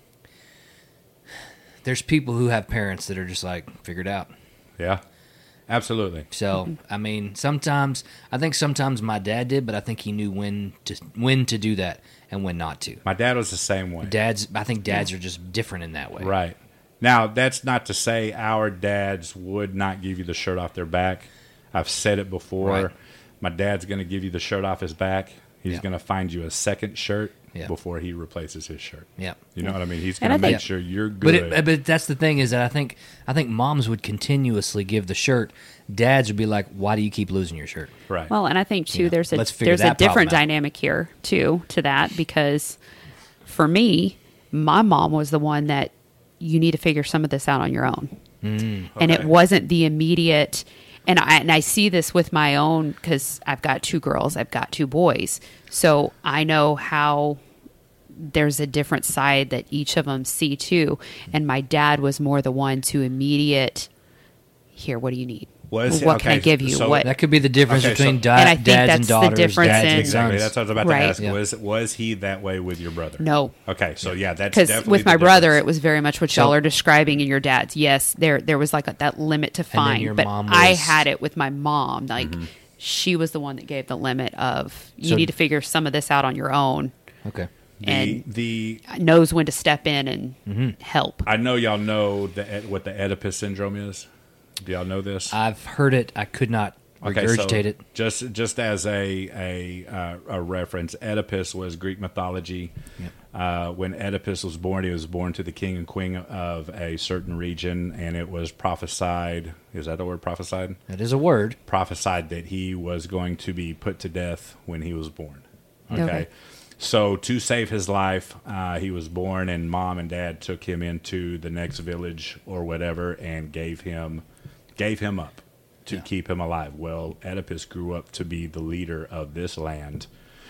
there's people who have parents that are just like figured out. Yeah. Absolutely. So I mean, sometimes I think sometimes my dad did, but I think he knew when to when to do that and when not to. My dad was the same way. Dads, I think dads are just different in that way. Right. Now, that's not to say our dads would not give you the shirt off their back. I've said it before. Right. My dad's going to give you the shirt off his back. He's Yeah. going to find you a second shirt Yeah. before he replaces his shirt. Yeah. You know what I mean? He's And going to I make think- sure you're But good. it, but that's the thing is that I think I think moms would continuously give the shirt. Dads would be like, "Why do you keep losing your shirt?" right. Well, and I think too, Yeah. there's a Let's figure there's a that problem different out. dynamic here too to that because for me, my mom was the one that you need to figure some of this out on your own, and it Okay. wasn't the immediate. And I and I see this with my own because I've got two girls, I've got two boys, so I know how there's a different side that each of them see too. And my dad was more the one to immediate. Here, what do you need? Was- what can I okay, give you? so- what That could be the difference Okay, so- between da- And I think dads that's and the daughters, difference dads in- and Exactly. sons. That's what I was about Right. to ask. Yeah. Was was he that way with your brother? No. Okay, so yeah, that's Because definitely with the my brother, difference. it was very much what So- y'all are describing in your dad's. Yes, there there was like a, that limit to then find, your but mom I was- had it with my mom. Like Mm-hmm. she was the one that gave the limit of you So- need to figure some of this out on your own. Okay. the and- the Knows when to step in and Mm-hmm. help. I know y'all know the what the Oedipus syndrome is. Do y'all know this? I've heard it. I could not regurgitate it. Just just as a a uh, a reference, Oedipus was Greek mythology. Yep. Uh, when Oedipus was born, he was born to the king and queen of a certain region, and it was prophesied. Is that the word prophesied? That is a word. Prophesied that he was going to be put to death when he was born. Okay. Okay. So to save his life, uh, he was born, and mom and dad took him into the next village or whatever, and gave him gave him up to Yeah. keep him alive. Well, Oedipus grew up to be the leader of this land,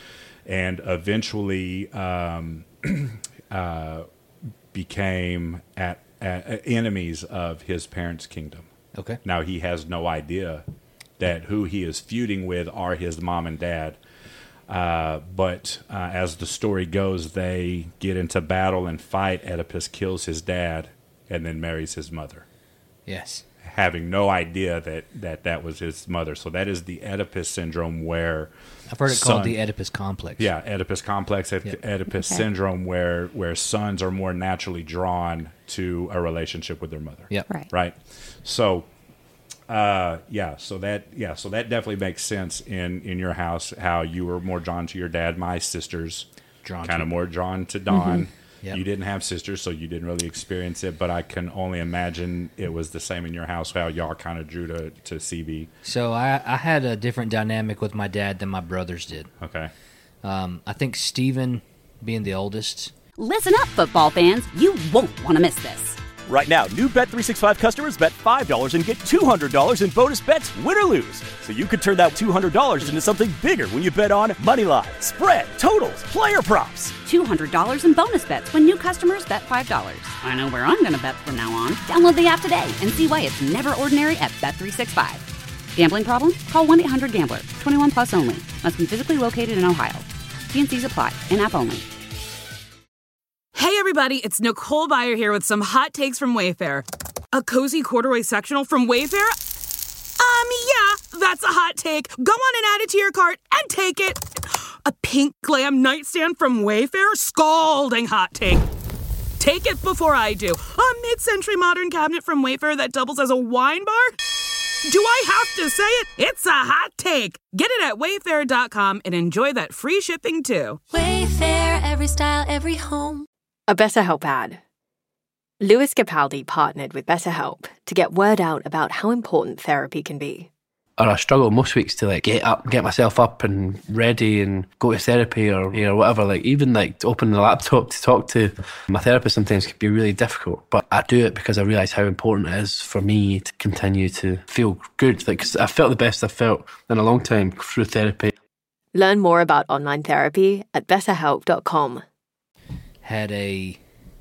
and eventually um, uh, became at, at enemies of his parents' kingdom. Okay. Now he has no idea that who he is feuding with are his mom and dad. Uh, but uh, as the story goes, they get into battle and fight. Oedipus kills his dad and then marries his mother, Yes. having no idea that that, that was his mother. So that is the Oedipus syndrome where I've heard it son- called the Oedipus complex. yeah, Oedipus complex, Oed- Yeah. Oedipus Okay. syndrome, where where sons are more naturally drawn to a relationship with their mother. Yep. Right. Right. So, uh, yeah. So that yeah. So that definitely makes sense in in your house how you were more drawn to your dad. My sisters Drawn kind to- of more drawn to Don. Yep. You didn't have sisters, so you didn't really experience it. But I can only imagine it was the same in your house. How y'all kind of drew to to C B. So I, I had a different dynamic with my dad than my brothers did. Okay. Um, I think Steven, being the oldest, Listen up, football fans. You won't want to miss this. Right now, new Bet three sixty-five customers bet five dollars and get two hundred dollars in bonus bets, win or lose. So you could turn that two hundred dollars into something bigger when you bet on money line, spread, totals, player props. two hundred dollars in bonus bets when new customers bet five dollars. I know where I'm going to bet from now on. Download the app today and see why it's never ordinary at Bet three sixty-five. Gambling problem? Call one eight hundred gambler. twenty-one plus only. Must be physically located in Ohio. T and C's apply. In-app only. Hey everybody, it's Nicole Byer here with some hot takes from Wayfair. A cozy corduroy sectional from Wayfair? Um, yeah, that's a hot take. Go on and add it to your cart and take it. A pink glam nightstand from Wayfair? Scalding hot take. Take it before I do. A mid-century modern cabinet from Wayfair that doubles as a wine bar? Do I have to say it? It's a hot take. Get it at wayfair dot com and enjoy that free shipping too. Wayfair, every style, every home. A BetterHelp ad. Lewis Capaldi partnered with BetterHelp to get word out about how important therapy can be. Or I struggle most weeks to like get up, get myself up and ready and go to therapy or you know whatever. Like even like to open the laptop to talk to my therapist sometimes can be really difficult. But I do it because I realise how important it is for me to continue to feel good. Like 'cause I felt the best I've felt in a long time through therapy. Learn more about online therapy at better help dot com. Had a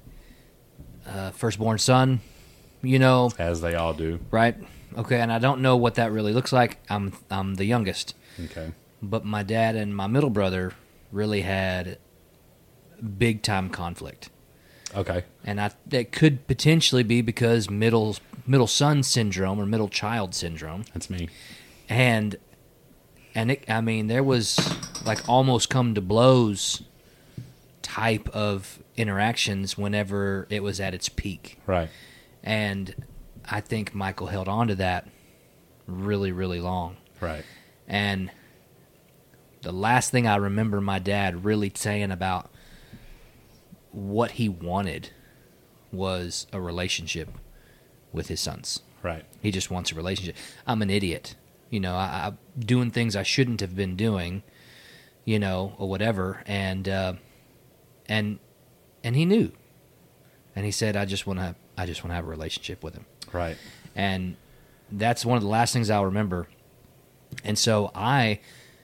uh, firstborn son, you know. As they all do. Right? Okay, and I don't know what that really looks like. I'm I'm the youngest. Okay. But my dad and my middle brother really had big-time conflict. Okay. And I that could potentially be because middle middle son syndrome or middle child syndrome. That's me. And and it, I mean, there was like almost come to blows type of interactions whenever it was at its peak. Right. And I think Michael held on to that really, really long. Right. And the last thing I remember my dad really saying about what he wanted was a relationship with his sons. Right. He just wants a relationship. I'm an idiot. You know, I, I'm doing things I shouldn't have been doing, you know, or whatever. And, uh, and, and he knew. And he said, I just want to, I just want to have a relationship with him. Right. And that's one of the last things I'll remember. And so I,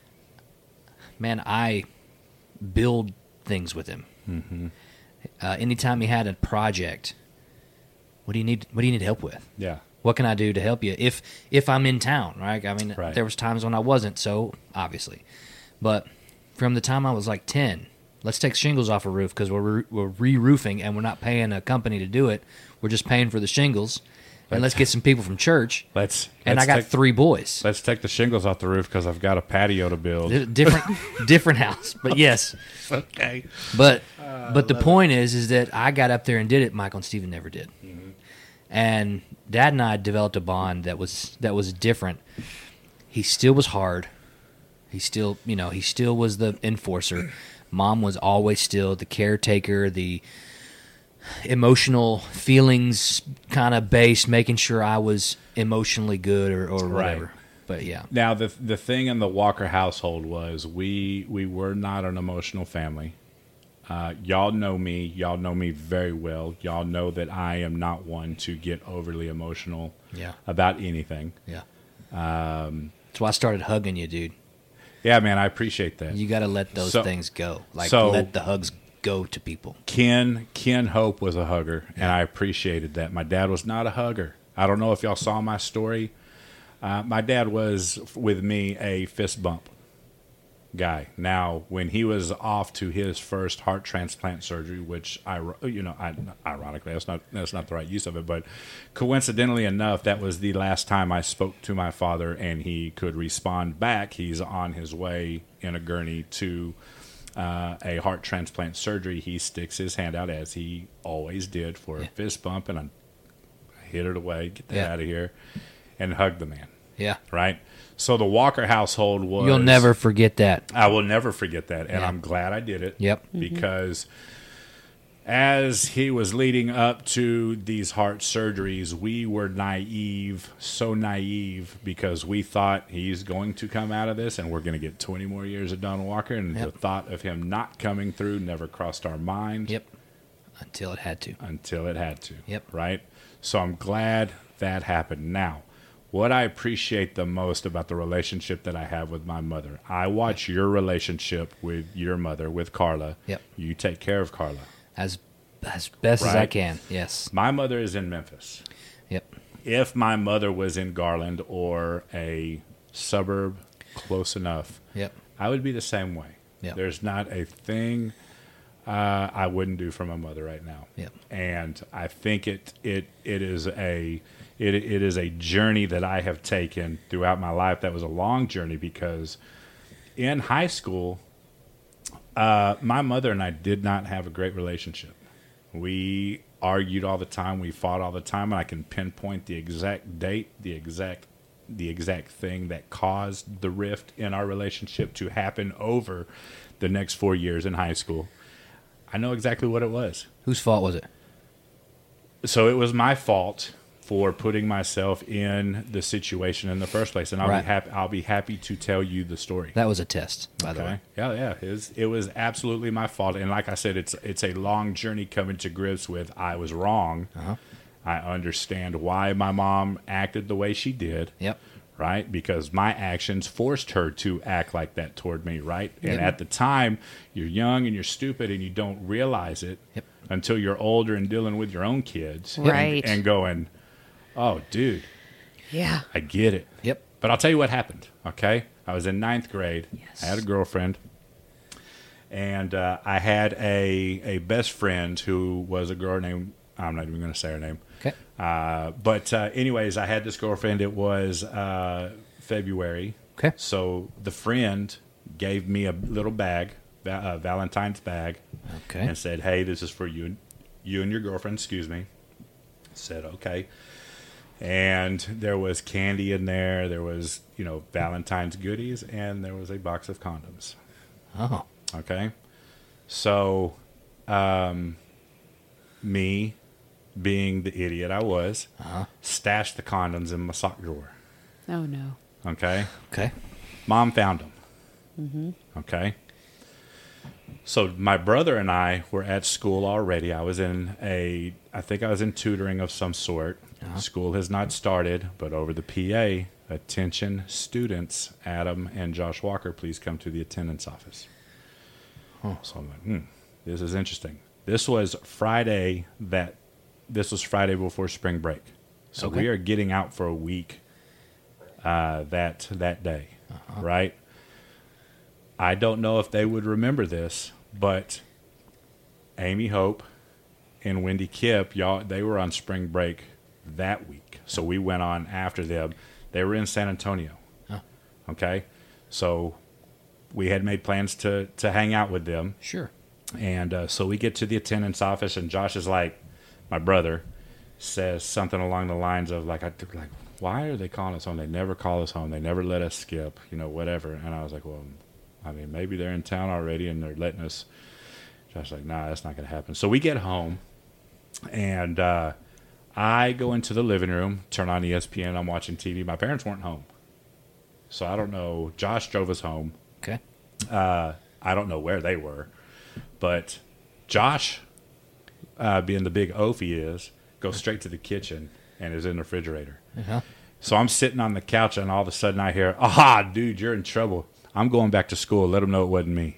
man, I build things with him. Mm-hmm. Uh, anytime he had a project, what do you need? What do you need help with? Yeah. What can I do to help you? If if I'm in town, right? I mean, Right. there was times when I wasn't, so obviously. But from the time I was like ten, let's take shingles off a roof because we're re- we're re-roofing and we're not paying a company to do it. We're just paying for the shingles. And let's get some people from church. Let's. And let's I got take, three boys. Let's take the shingles off the roof because I've got a patio to build. D- different, different house, but yes. Okay. But but the point is, is that I got up there and did it. Michael and Steven never did. Mm-hmm. And Dad and I developed a bond that was that was different. He still was hard. He still, you know, he still was the enforcer. Mom was always still the caretaker, the emotional feelings kind of based, making sure I was emotionally good or, or whatever. Right. But yeah. Now the the thing in the Walker household was we we were not an emotional family. Uh, y'all know me. Y'all know me very well. Y'all know that I am not one to get overly emotional Yeah. about anything. Yeah. Um, That's why I started hugging you, dude. yeah, man, I appreciate that. You got to let those So- things go. Like so- let the hugs go to people. Ken Ken Hope was a hugger, and I appreciated that. My dad was not a hugger. I don't know if y'all saw my story. Uh, my dad was, with me, a fist bump guy. Now, when he was off to his first heart transplant surgery, which I, you know, I, ironically, that's not that's not the right use of it, but coincidentally enough, that was the last time I spoke to my father, and he could respond back. He's on his way in a gurney to uh, a heart transplant surgery. He sticks his hand out, as he always did, for a Yeah. fist bump, and I hit it away, get that Yeah. out of here, and hug the man. Yeah. Right? So the Walker household was... You'll never forget that. I will never forget that, and Yeah. I'm glad I did it. Yep. Because as he was leading up to these heart surgeries, we were naive, so naive, because we thought he's going to come out of this, and we're going to get twenty more years of Donald Walker, and Yep. the thought of him not coming through never crossed our mind. Yep. Until it had to. Until it had to. Yep. Right? So I'm glad that happened. Now, what I appreciate the most about the relationship that I have with my mother, I watch your relationship with your mother, with Carla. Yep. You take care of Carla. As as best as I Right. can. Yes. My mother is in Memphis. Yep. If my mother was in Garland or a suburb close enough, Yep. I would be the same way. Yep. There's not a thing uh, I wouldn't do for my mother right now. Yep. And I think it it it is a it it is a journey that I have taken throughout my life. That was a long journey because in high school, uh, my mother and I did not have a great relationship. We argued all the time. We fought all the time, and I can pinpoint the exact date, the exact the exact thing that caused the rift in our relationship to happen over the next four years in high school. I know exactly what it was. Whose fault was it? So it was my fault for putting myself in the situation in the first place, and I'll Right. be happy. I'll be happy to tell you the story. That was a test, by the way. Yeah, yeah. It was, it was absolutely my fault, and like I said, it's it's a long journey coming to grips with I was wrong. Uh-huh. I understand why my mom acted the way she did. Yep. Right? Because my actions forced her to act like that toward me, right? And Yep. at the time, you're young and you're stupid and you don't realize it Yep. until you're older and dealing with your own kids. and- Right. And, going, oh, dude, Yeah. I get it. Yep. But I'll tell you what happened, okay? I was in ninth grade. Yes. I had a girlfriend. And uh, I had a, a best friend who was a girl named, I'm not even going to say her name. Okay. Uh, but uh, anyways, I had this girlfriend. It was uh, February. Okay. So the friend gave me a little bag, a Valentine's bag, Okay. and said, "Hey, this is for you, you and your girlfriend." Excuse me. Said okay. And there was candy in there. There was, you know, Valentine's goodies, and there was a box of condoms. Oh. Okay. So, um, me, being the idiot I was, Uh-huh. stashed the condoms in my sock drawer. Oh no. Okay. Okay. Mom found them. Mm-hmm. Okay. So my brother and I were at school already. I was in a, I think I was in tutoring of some sort. Uh-huh. School has not started, but over the P A, attention students, Adam and Josh Walker, please come to the attendance office. Huh. So I'm like, hmm, this is interesting. This was Friday that, this was Friday before spring break. So Okay. we are getting out for a week uh, that that day, Uh-huh. right? I don't know if they would remember this, but Amy Hope and Wendy Kipp, y'all, they were on spring break that week. So we went on after them. They were in San Antonio. Huh. Okay? So we had made plans to, to hang out with them. Sure. And uh, so we get to the attendance office, and Josh is like, my brother, says something along the lines of, like, I, like, why are they calling us home? They never call us home. They never let us skip, you know, whatever. And I was like, well, I mean, maybe they're in town already and they're letting us. Josh's like, nah, that's not going to happen. So we get home, and uh, I go into the living room, turn on E S P N. I'm watching T V. My parents weren't home. So I don't know. Josh drove us home. Okay. Uh, I don't know where they were. But Josh, uh, being the big oaf he is, goes straight to the kitchen and is in the refrigerator. Uh-huh. So I'm sitting on the couch, and all of a sudden I hear, "Ah, dude, you're in trouble. I'm going back to school. Let them know it wasn't me."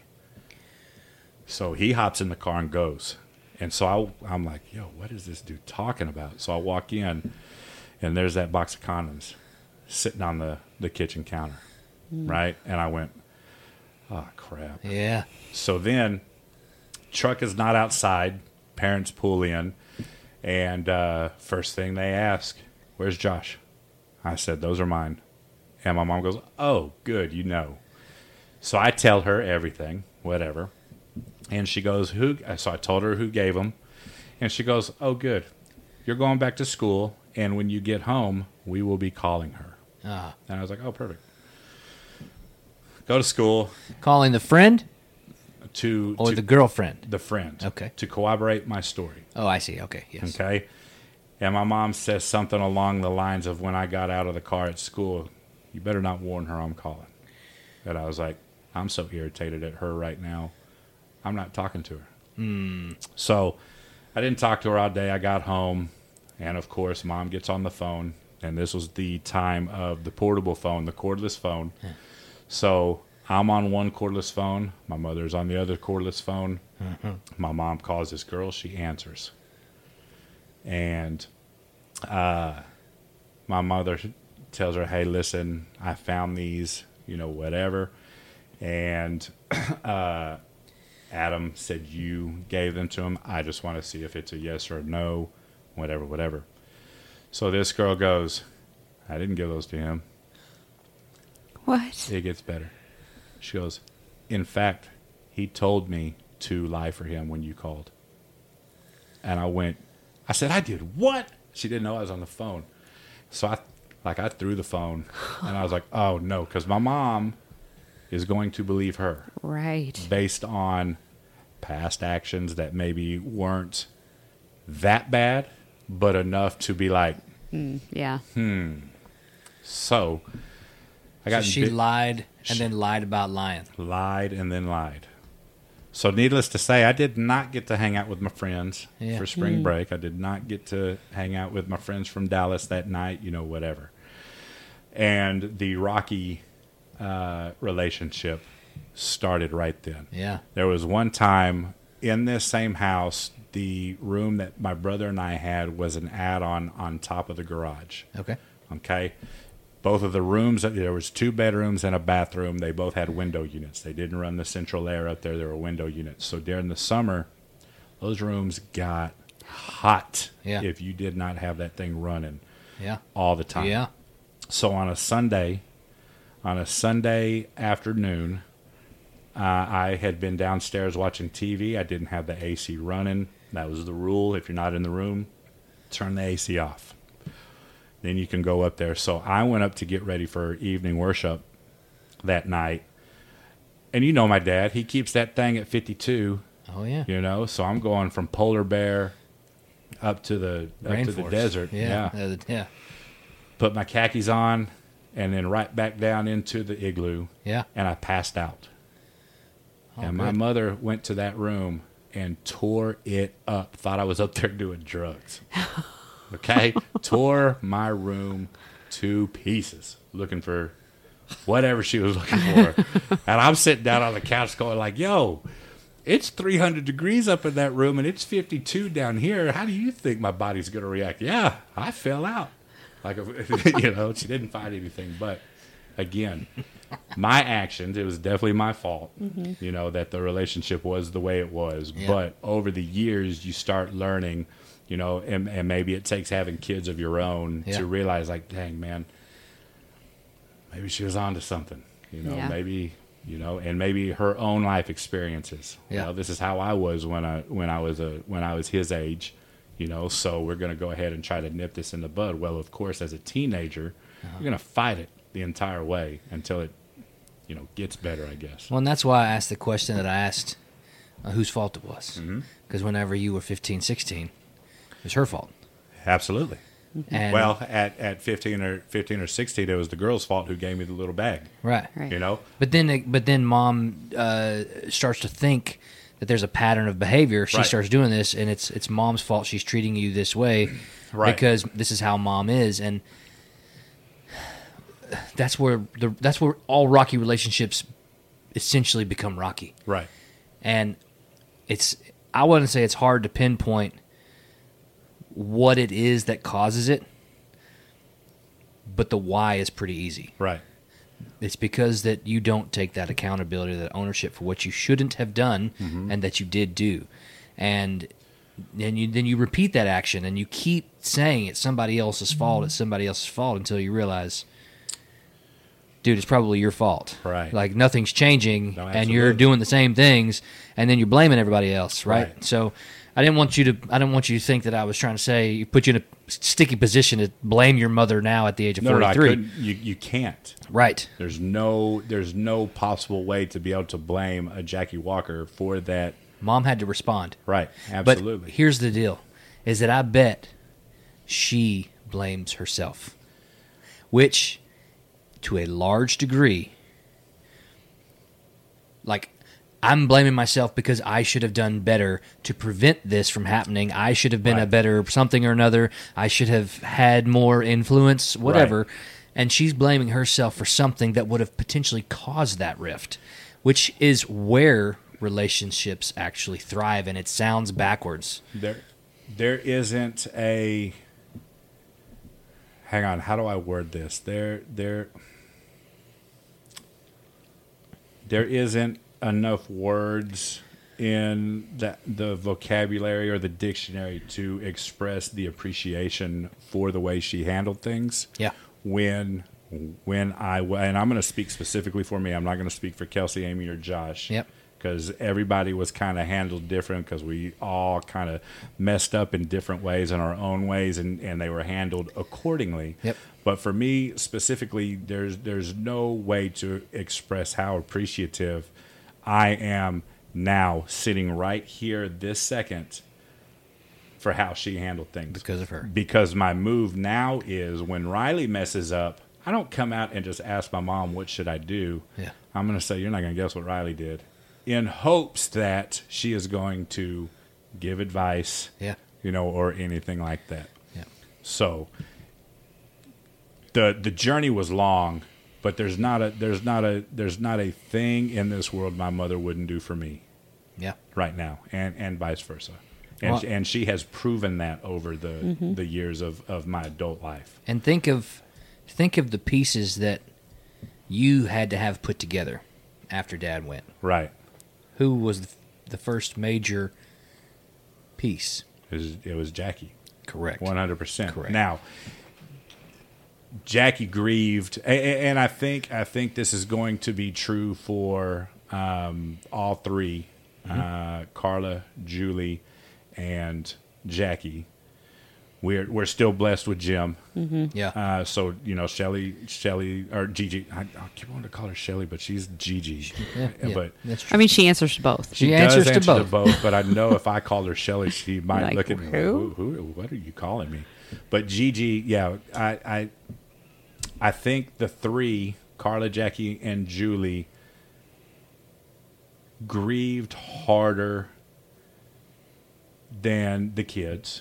So he hops in the car and goes. And so I, I'm like, yo, what is this dude talking about? So I walk in, and there's that box of condoms sitting on the, the kitchen counter, right? And I went, oh, crap. Yeah. So then, truck is not outside. Parents pull in, and uh, first thing they ask, "Where's Josh?" I said, "Those are mine." And my mom goes, "Oh, good, you know." So I tell her everything, whatever. And she goes, "Who?" So I told her who gave them. And she goes, "Oh, good. You're going back to school, and when you get home, we will be calling her." Ah. And I was like, "Oh, perfect." Go to school. Calling the friend To, or to the girlfriend? the friend. Okay. To corroborate my story. Oh, I see. Okay. Yes. Okay. And my mom says something along the lines of, when I got out of the car at school, "You better not warn her I'm calling." And I was like, I'm so irritated at her right now. I'm not talking to her. Mm. So I didn't talk to her all day. I got home. And of course, Mom gets on the phone, and this was the time of the portable phone, the cordless phone. Yeah. So I'm on one cordless phone. My mother's on the other cordless phone. Mm-hmm. My mom calls this girl. She answers. And uh, my mother tells her, hey, listen, I found these, you know, whatever. And uh, Adam said you gave them to him. I just want to see if it's a yes or a no, whatever, whatever. So this girl goes, I didn't give those to him. What? It gets better. She goes, in fact, he told me to lie for him when you called. And I went, I said, I did what? She didn't know I was on the phone. So I, like, I threw the phone, and I was like, oh, no, because my mom is going to believe her. Right. Based on past actions that maybe weren't that bad, but enough to be like, mm, yeah. Hmm. So I got so she bit, lied and then lied about lying. Lied and then lied. So needless to say, I did not get to hang out with my friends yeah. for spring mm. break. I did not get to hang out with my friends from Dallas that night, you know, whatever. And the rocky uh, relationship started right then. Yeah. There was one time in this same house, the room that my brother and I had was an add-on on top of the garage. Okay. Okay. Both of the rooms, there was two bedrooms and a bathroom. They both had window units. They didn't run the central air up there. There were window units. So during the summer, those rooms got hot yeah. if you did not have that thing running yeah. all the time. Yeah. So on a Sunday, on a Sunday afternoon, uh, I had been downstairs watching T V. I didn't have the A C running. That was the rule. If you're not in the room, turn the A C off. Then you can go up there. So I went up to get ready for evening worship that night. And you know my dad, he keeps that thing at fifty-two. Oh, yeah. You know, so I'm going from polar bear up to the up to the desert. Yeah. Yeah. Uh, yeah. Put my khakis on and then right back down into the igloo. Yeah. And I passed out. Oh, and good. my mother went to that room and tore it up. Thought I was up there doing drugs. Okay? Tore my room to pieces, looking for whatever she was looking for. And I'm sitting down on the couch going like, yo, it's three hundred degrees up in that room and it's fifty-two down here. How do you think my body's going to react? Yeah, I fell out. Like, you know, she didn't find anything. But, again, my actions, it was definitely my fault, mm-hmm. you know, that the relationship was the way it was. Yeah. But over the years, you start learning, you know, and, and maybe it takes having kids of your own yeah. to realize, like, dang, man, maybe she was onto something, you know, yeah. maybe, you know, and maybe her own life experiences. Yeah. You know, this is how I was when I when I was a when I was his age, you know. So we're gonna go ahead and try to nip this in the bud. Well, of course, as a teenager, uh-huh. you're gonna fight it the entire way until it, you know, gets better, I guess. Well, and that's why I asked the question that I asked, uh, whose fault it was, because mm-hmm. whenever you were fifteen, sixteen. It was her fault. Absolutely. And well, at, at fifteen or fifteen or sixteen, it was the girl's fault who gave me the little bag. Right. right. You know. But then, but then, mom uh, starts to think that there's a pattern of behavior. She right. starts doing this, and it's it's mom's fault. She's treating you this way, right? Because this is how mom is, and that's where the that's where all rocky relationships essentially become rocky. Right. And it's I wouldn't say it's hard to pinpoint what it is that causes it, but the why is pretty easy. Right. It's because that you don't take that accountability, that ownership for what you shouldn't have done mm-hmm. and that you did do. And then you then you repeat that action and you keep saying it's somebody else's fault, it's somebody else's fault until you realize, dude, it's probably your fault. Right. Like nothing's changing no, and you're doing the same things and then you're blaming everybody else, right? right? So I didn't want you to I didn't want you to think that I was trying to say you put you in a sticky position to blame your mother now at the age of no, forty-three. No, I you you can't. Right. There's no there's no possible way to be able to blame a Jackie Walker for that. Mom had to respond. Right. Absolutely. But here's the deal, is that I bet she blames herself, which to a large degree, like I'm blaming myself because I should have done better to prevent this from happening. I should have been Right. a better something or another. I should have had more influence, whatever. Right. And she's blaming herself for something that would have potentially caused that rift, which is where relationships actually thrive. And it sounds backwards. There, there isn't a. Hang on. How do I word this? There, there. There isn't enough words in the, the vocabulary or the dictionary to express the appreciation for the way she handled things. Yeah. When when I and I'm going to speak specifically for me. I'm not going to speak for Kelsey, Amy, or Josh. Yep. Because everybody was kind of handled different because we all kind of messed up in different ways in our own ways, and, and they were handled accordingly. Yep. But for me specifically, there's there's no way to express how appreciative I am now sitting right here this second for how she handled things. Because of her. Because my move now is when Riley messes up, I don't come out and just ask my mom, what should I do? Yeah. I'm going to say, you're not going to guess what Riley did. In hopes that she is going to give advice, Yeah. you know, or anything like that. Yeah. So the the journey was long, but there's not a there's not a there's not a thing in this world my mother wouldn't do for me Yeah. right now, and, and vice versa. And Well- and she has proven that over the Mm-hmm. the years of, of my adult life. And think of think of the pieces that you had to have put together after Dad went. Right. Who was the, the first major piece? It was, it was Jackie. Correct. one hundred percent. Correct. Now, Jackie grieved, a- a- and I think I think this is going to be true for um, all three, uh, Carla, Julie, and Jackie. We're we're still blessed with Jim. Yeah. Uh, so you know, Shelly, Shelly or Gigi. I, I keep wanting to call her Shelly, but she's Gigi. yeah, yeah, But that's true. I mean, she answers to both. She does answers to answer both. But I know if I called her Shelly, she might Like, look at me. who? Like, who, who? What are you calling me? But Gigi, yeah, I, I, I think the three, Carla, Jackie, and Julie, grieved harder than the kids.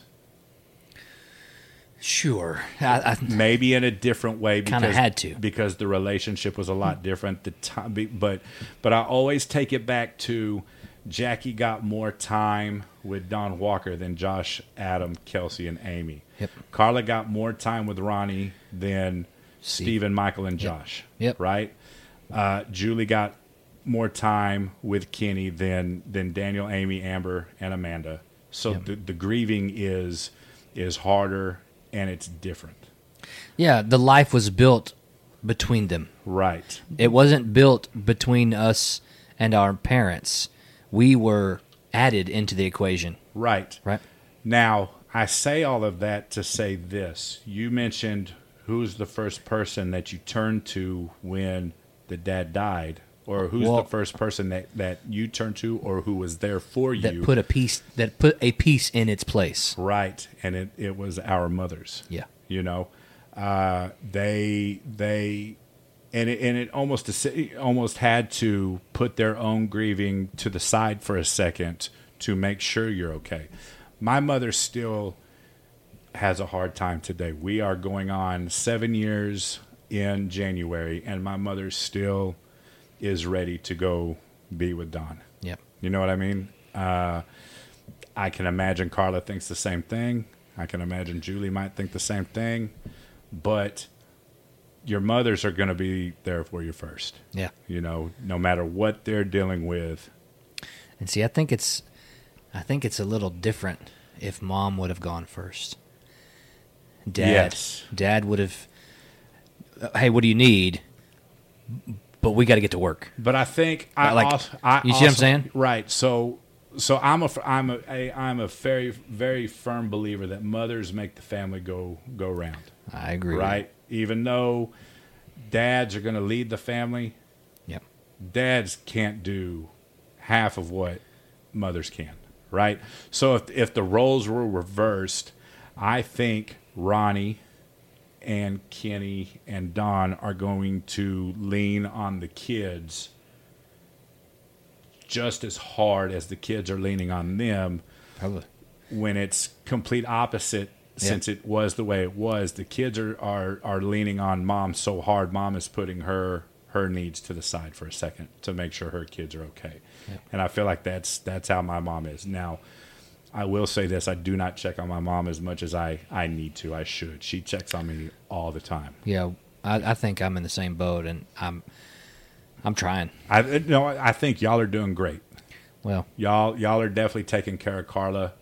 Sure. I, I, Maybe in a different way because Kinda had to. because the relationship was a lot different. The time, but but I always take it back to Jackie got more time with Don Walker than Josh, Adam, Kelsey, and Amy. Yep. Carla got more time with Ronnie than Steve. Stephen, Michael, and Josh. Yep. Right. Uh, Julie got more time with Kenny than than Daniel, Amy, Amber, and Amanda. So Yep. the the grieving is is harder. And it's different. yeah, the life was built between them. Right. It wasn't built between us and our parents. We were added into the equation. Right. Right. Now, I say all of that to say this. You mentioned who's the first person that you turned to when the dad died, or who's Well- the first person that, that you turned to, or who was there for That you. put a piece that put a piece in its place. Right. And it, it was our mothers. Yeah. You know, uh, they they and it, and it almost almost had to put their own grieving to the side for a second to make sure you're okay. My mother still has a hard time today. We are going on seven years in January, and my mother still is ready to go be with Don. Yep. You know what I mean? Uh, I can imagine Carla thinks the same thing. I can imagine Julie might think the same thing. But your mothers are going to be there for you first. Yeah. You know, no matter what they're dealing with. And see, I think it's, I think it's a little different if Mom would have gone first. Dad, Yes. Dad would have. Hey, what do you need? But we got to get to work. But I think I Like, also, I you see what I'm also- saying? Right. So so I'm a I'm a, a I'm a very very firm believer that mothers make the family go go round. I agree. Right. Even though dads are going to lead the family, Yep. dads can't do half of what mothers can. Right. So if if the roles were reversed, I think Ronnie and Kenny and Don are going to lean on the kids just as hard as the kids are leaning on them. Probably. When it's complete opposite, Yeah. since it was the way it was, the kids are, are, are leaning on mom so hard. Mom is putting her her needs to the side for a second to make sure her kids are okay. Yeah. And I feel like that's that's how my mom is. Now, I will say this: I do not check on my mom as much as I, I need to. I should. She checks on me all the time. Yeah, I, I think I'm in the same boat, and I'm I'm trying. I no, I think y'all are doing great. Well, y'all y'all are definitely taking care of Carla.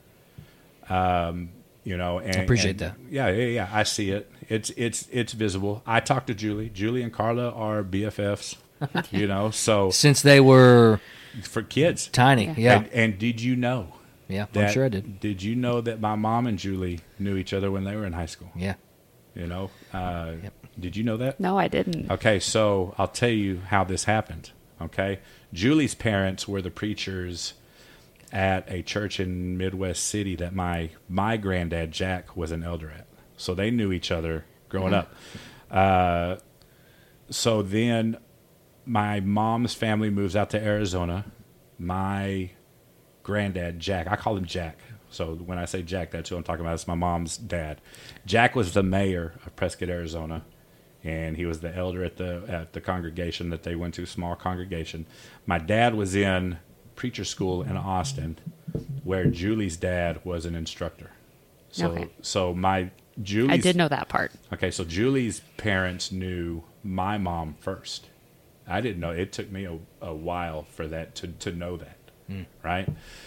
Um, you know, and, I appreciate and- that. Yeah, yeah, yeah. I see it. It's it's it's visible. I talked to Julie. Julie and Carla are B F Fs. You know, so since they were for kids, tiny, yeah. yeah. And, and did you know? Yeah, that, I'm sure I did. Did you know that my mom and Julie knew each other when they were in high school? Yeah. You know, uh, yep. Did you know that? No, I didn't. Okay, so I'll tell you how this happened. Okay, Julie's parents were the preachers at a church in Midwest City that my my granddad Jack was an elder at. So they knew each other growing Mm-hmm. up. Uh, so then my mom's family moves out to Arizona. My granddad Jack, I call him Jack. So when I say Jack, that's who I'm talking about. It's my mom's dad. Jack was the mayor of Prescott, Arizona, and he was the elder at the at the congregation that they went to, small congregation. My dad was in preacher school in Austin, where Julie's dad was an instructor. So Okay. so my Julie's, I did know that part. Okay, so Julie's parents knew my mom first. I didn't know. It took me a, a while for that to, to know that, Mm. right?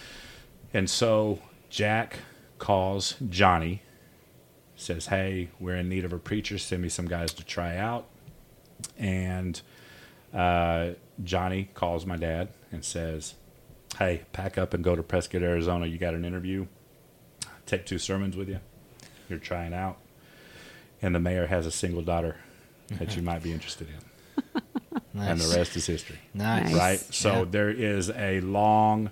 And so Jack calls Johnny, says, hey, we're in need of a preacher. Send me some guys to try out. And uh, Johnny calls my dad and says, hey, pack up and go to Prescott, Arizona. You got an interview. Take two sermons with you. You're trying out. And the mayor has a single daughter that you might be interested in. Nice. And the rest is history. Nice. Right? So Yeah. there is a long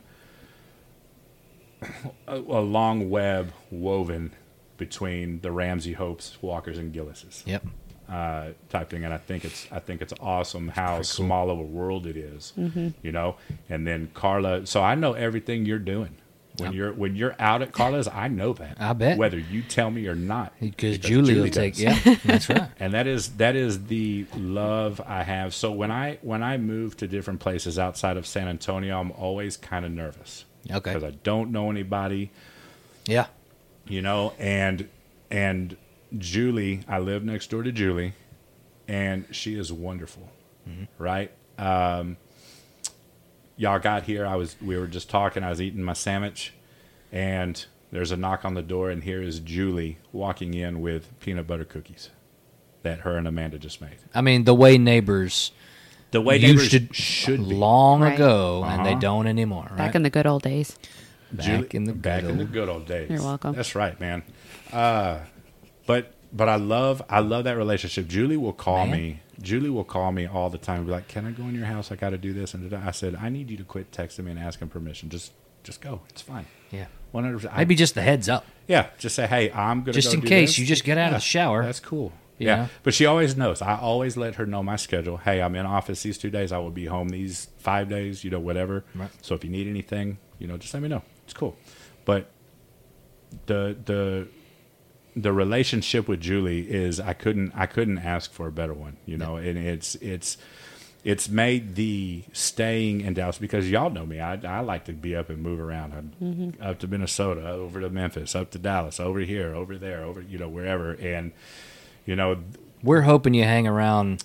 a, a long web woven between the Ramsey Hopes, Walkers, and Gillises. Yep. Uh, type thing, and I think it's I think it's awesome how small of a world it is, Mm-hmm. you know. And then Carla, so I know everything you're doing when Yep. you're when you're out at Carla's. I know that. I bet. whether you tell me or not, Because Julie will take. does. Yeah, that's right. And that is that is the love I have. So when I when I move to different places outside of San Antonio, I'm always kind of nervous. Okay. Because I don't know anybody, Yeah. you know, and and Julie, I live next door to Julie, and she is wonderful, right? Um, y'all got here. I was we were just talking. I was eating my sandwich, and there's a knock on the door, and here is Julie walking in with peanut butter cookies that her and Amanda just made. I mean, the way neighbors The way used neighbors to should be. long Right. ago, and they Uh-huh. don't anymore. Right? Back in the good old days. Back Julie- in the back good in the old- good old days. You're welcome. That's right, man. Uh, but but I love I love that relationship. Julie will call Man. me. Julie will call me all the time. And be like, "Can I go in your house? I got to do this." And I said, "I need you to quit texting me and asking permission. Just just go. It's fine." Yeah. One hundred percent. Maybe just the heads up. Yeah. Just say, "Hey, I'm gonna Just go in do case this." you just get out of Yeah, the shower. That's cool. You Yeah, know? but she always knows. I always let her know my schedule. Hey, I'm in office these two days. I will be home these five days. You know, whatever. Right. So if you need anything, you know, just let me know. It's cool. But the the the relationship with Julie is I couldn't I couldn't ask for a better one. You know, and it's it's it's made the staying in Dallas because y'all know me. I I like to be up and move around. I'm Mm-hmm. up to Minnesota, over to Memphis, up to Dallas, over here, over there, over you know wherever, and you know We're hoping you hang around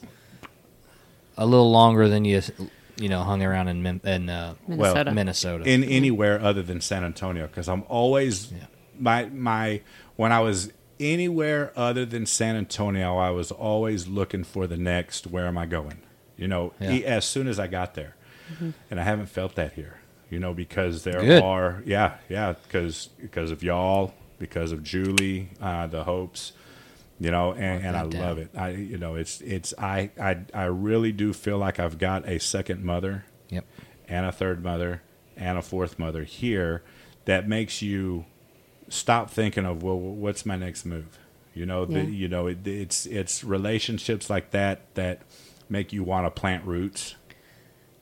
a little longer than you, you know, hung around in Mem- in uh, Minnesota. Minnesota. in anywhere other than San Antonio because I'm always Yeah. my my when I was anywhere other than San Antonio, I was always looking for the next. Where am I going? You know, Yeah. e- as soon as I got there, and I haven't felt that here. You know, because there Good. are yeah yeah because because of y'all, because of Julie, uh, the Hopes. You know, and, and I that down. love it. I you know it's it's I, I I really do feel like I've got a second mother Yep. and a third mother and a fourth mother here that makes you stop thinking of, well, what's my next move? You know, the, Yeah. you know, it, it's it's relationships like that that make you want to plant roots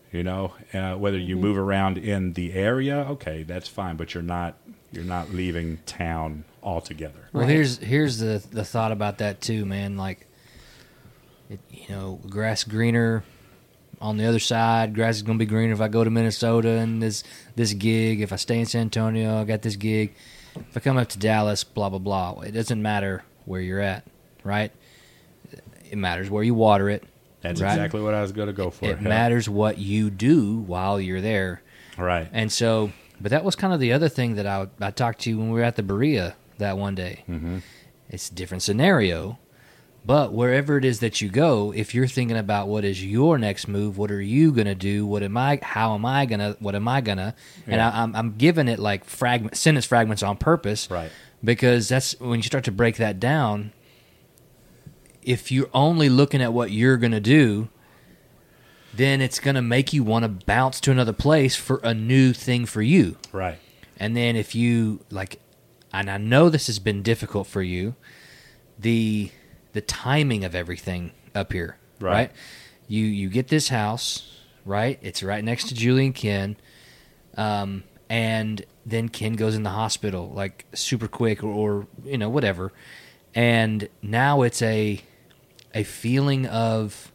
You know, uh, whether you move around in the area, okay, that's fine, but you're not you're not leaving town altogether. Well, here's here's the the thought about that too, man. Like, it, you know, grass greener on the other side. Grass is gonna be greener if I go to Minnesota and this this gig. If I stay in San Antonio, I got this gig. If I come up to Dallas, blah blah blah. It doesn't matter where you're at, right? It matters where you water it. That's right? exactly what I was going to go for. It yeah. matters what you do while you're there. Right. And so, but that was kind of the other thing that I, I talked to you when we were at the Berea that one day. Mm-hmm. It's a different scenario, but wherever it is that you go, if you're thinking about what is your next move, what are you going to do? What am I, how am I going to, what am I going to, and Yeah. I, I'm, I'm giving it like fragment, sentence fragments on purpose. Right. Because that's when you start to break that down. If you're only looking at what you're going to do, then it's going to make you want to bounce to another place for a new thing for you. Right. And then if you, like, and I know this has been difficult for you, the the timing of everything up here, Right. right? You you get this house, right? It's right next to Julie and Ken. Um, and then Ken goes in the hospital, like, super quick or, or you know, whatever. And now it's a a feeling of,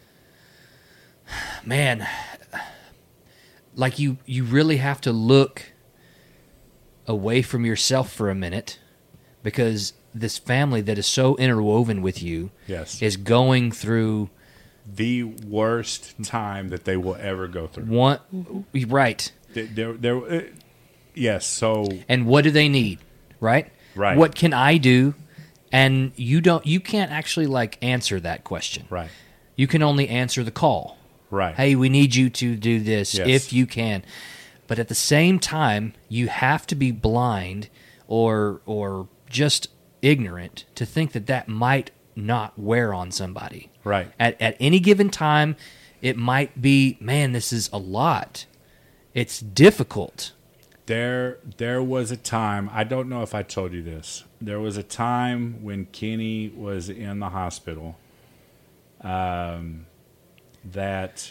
man, like you, you really have to look away from yourself for a minute, because this family that is so interwoven with you Yes. is going through the worst time that they will ever go through. one, right. There, there, there, uh, yes, so... And what do they need, right? Right. What can I do? And you don't, you can't actually, like, answer that question. Right. You can only answer the call. Right. Hey, we need you to do this Yes. if you can. But at the same time, you have to be blind or or just ignorant to think that that might not wear on somebody. Right. At at any given time, it might be, man, this is a lot. It's difficult. There, there was a time, I don't know if I told you this, there was a time when Kenny was in the hospital um, that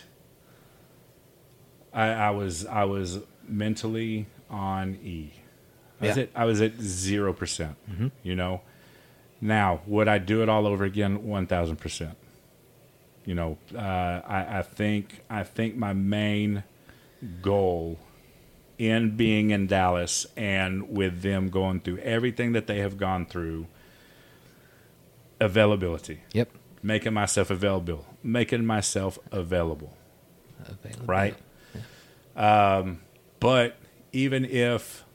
I, I was I was mentally on E. I was Yeah. at, I was at zero percent, Mhm. you know. Now, would I do it all over again? one thousand percent. You know, uh, I, I think I think my main goal in being in Dallas and with them going through everything that they have gone through, availability. Yep. Making myself available. Making myself available. Available. Right? Um, but even if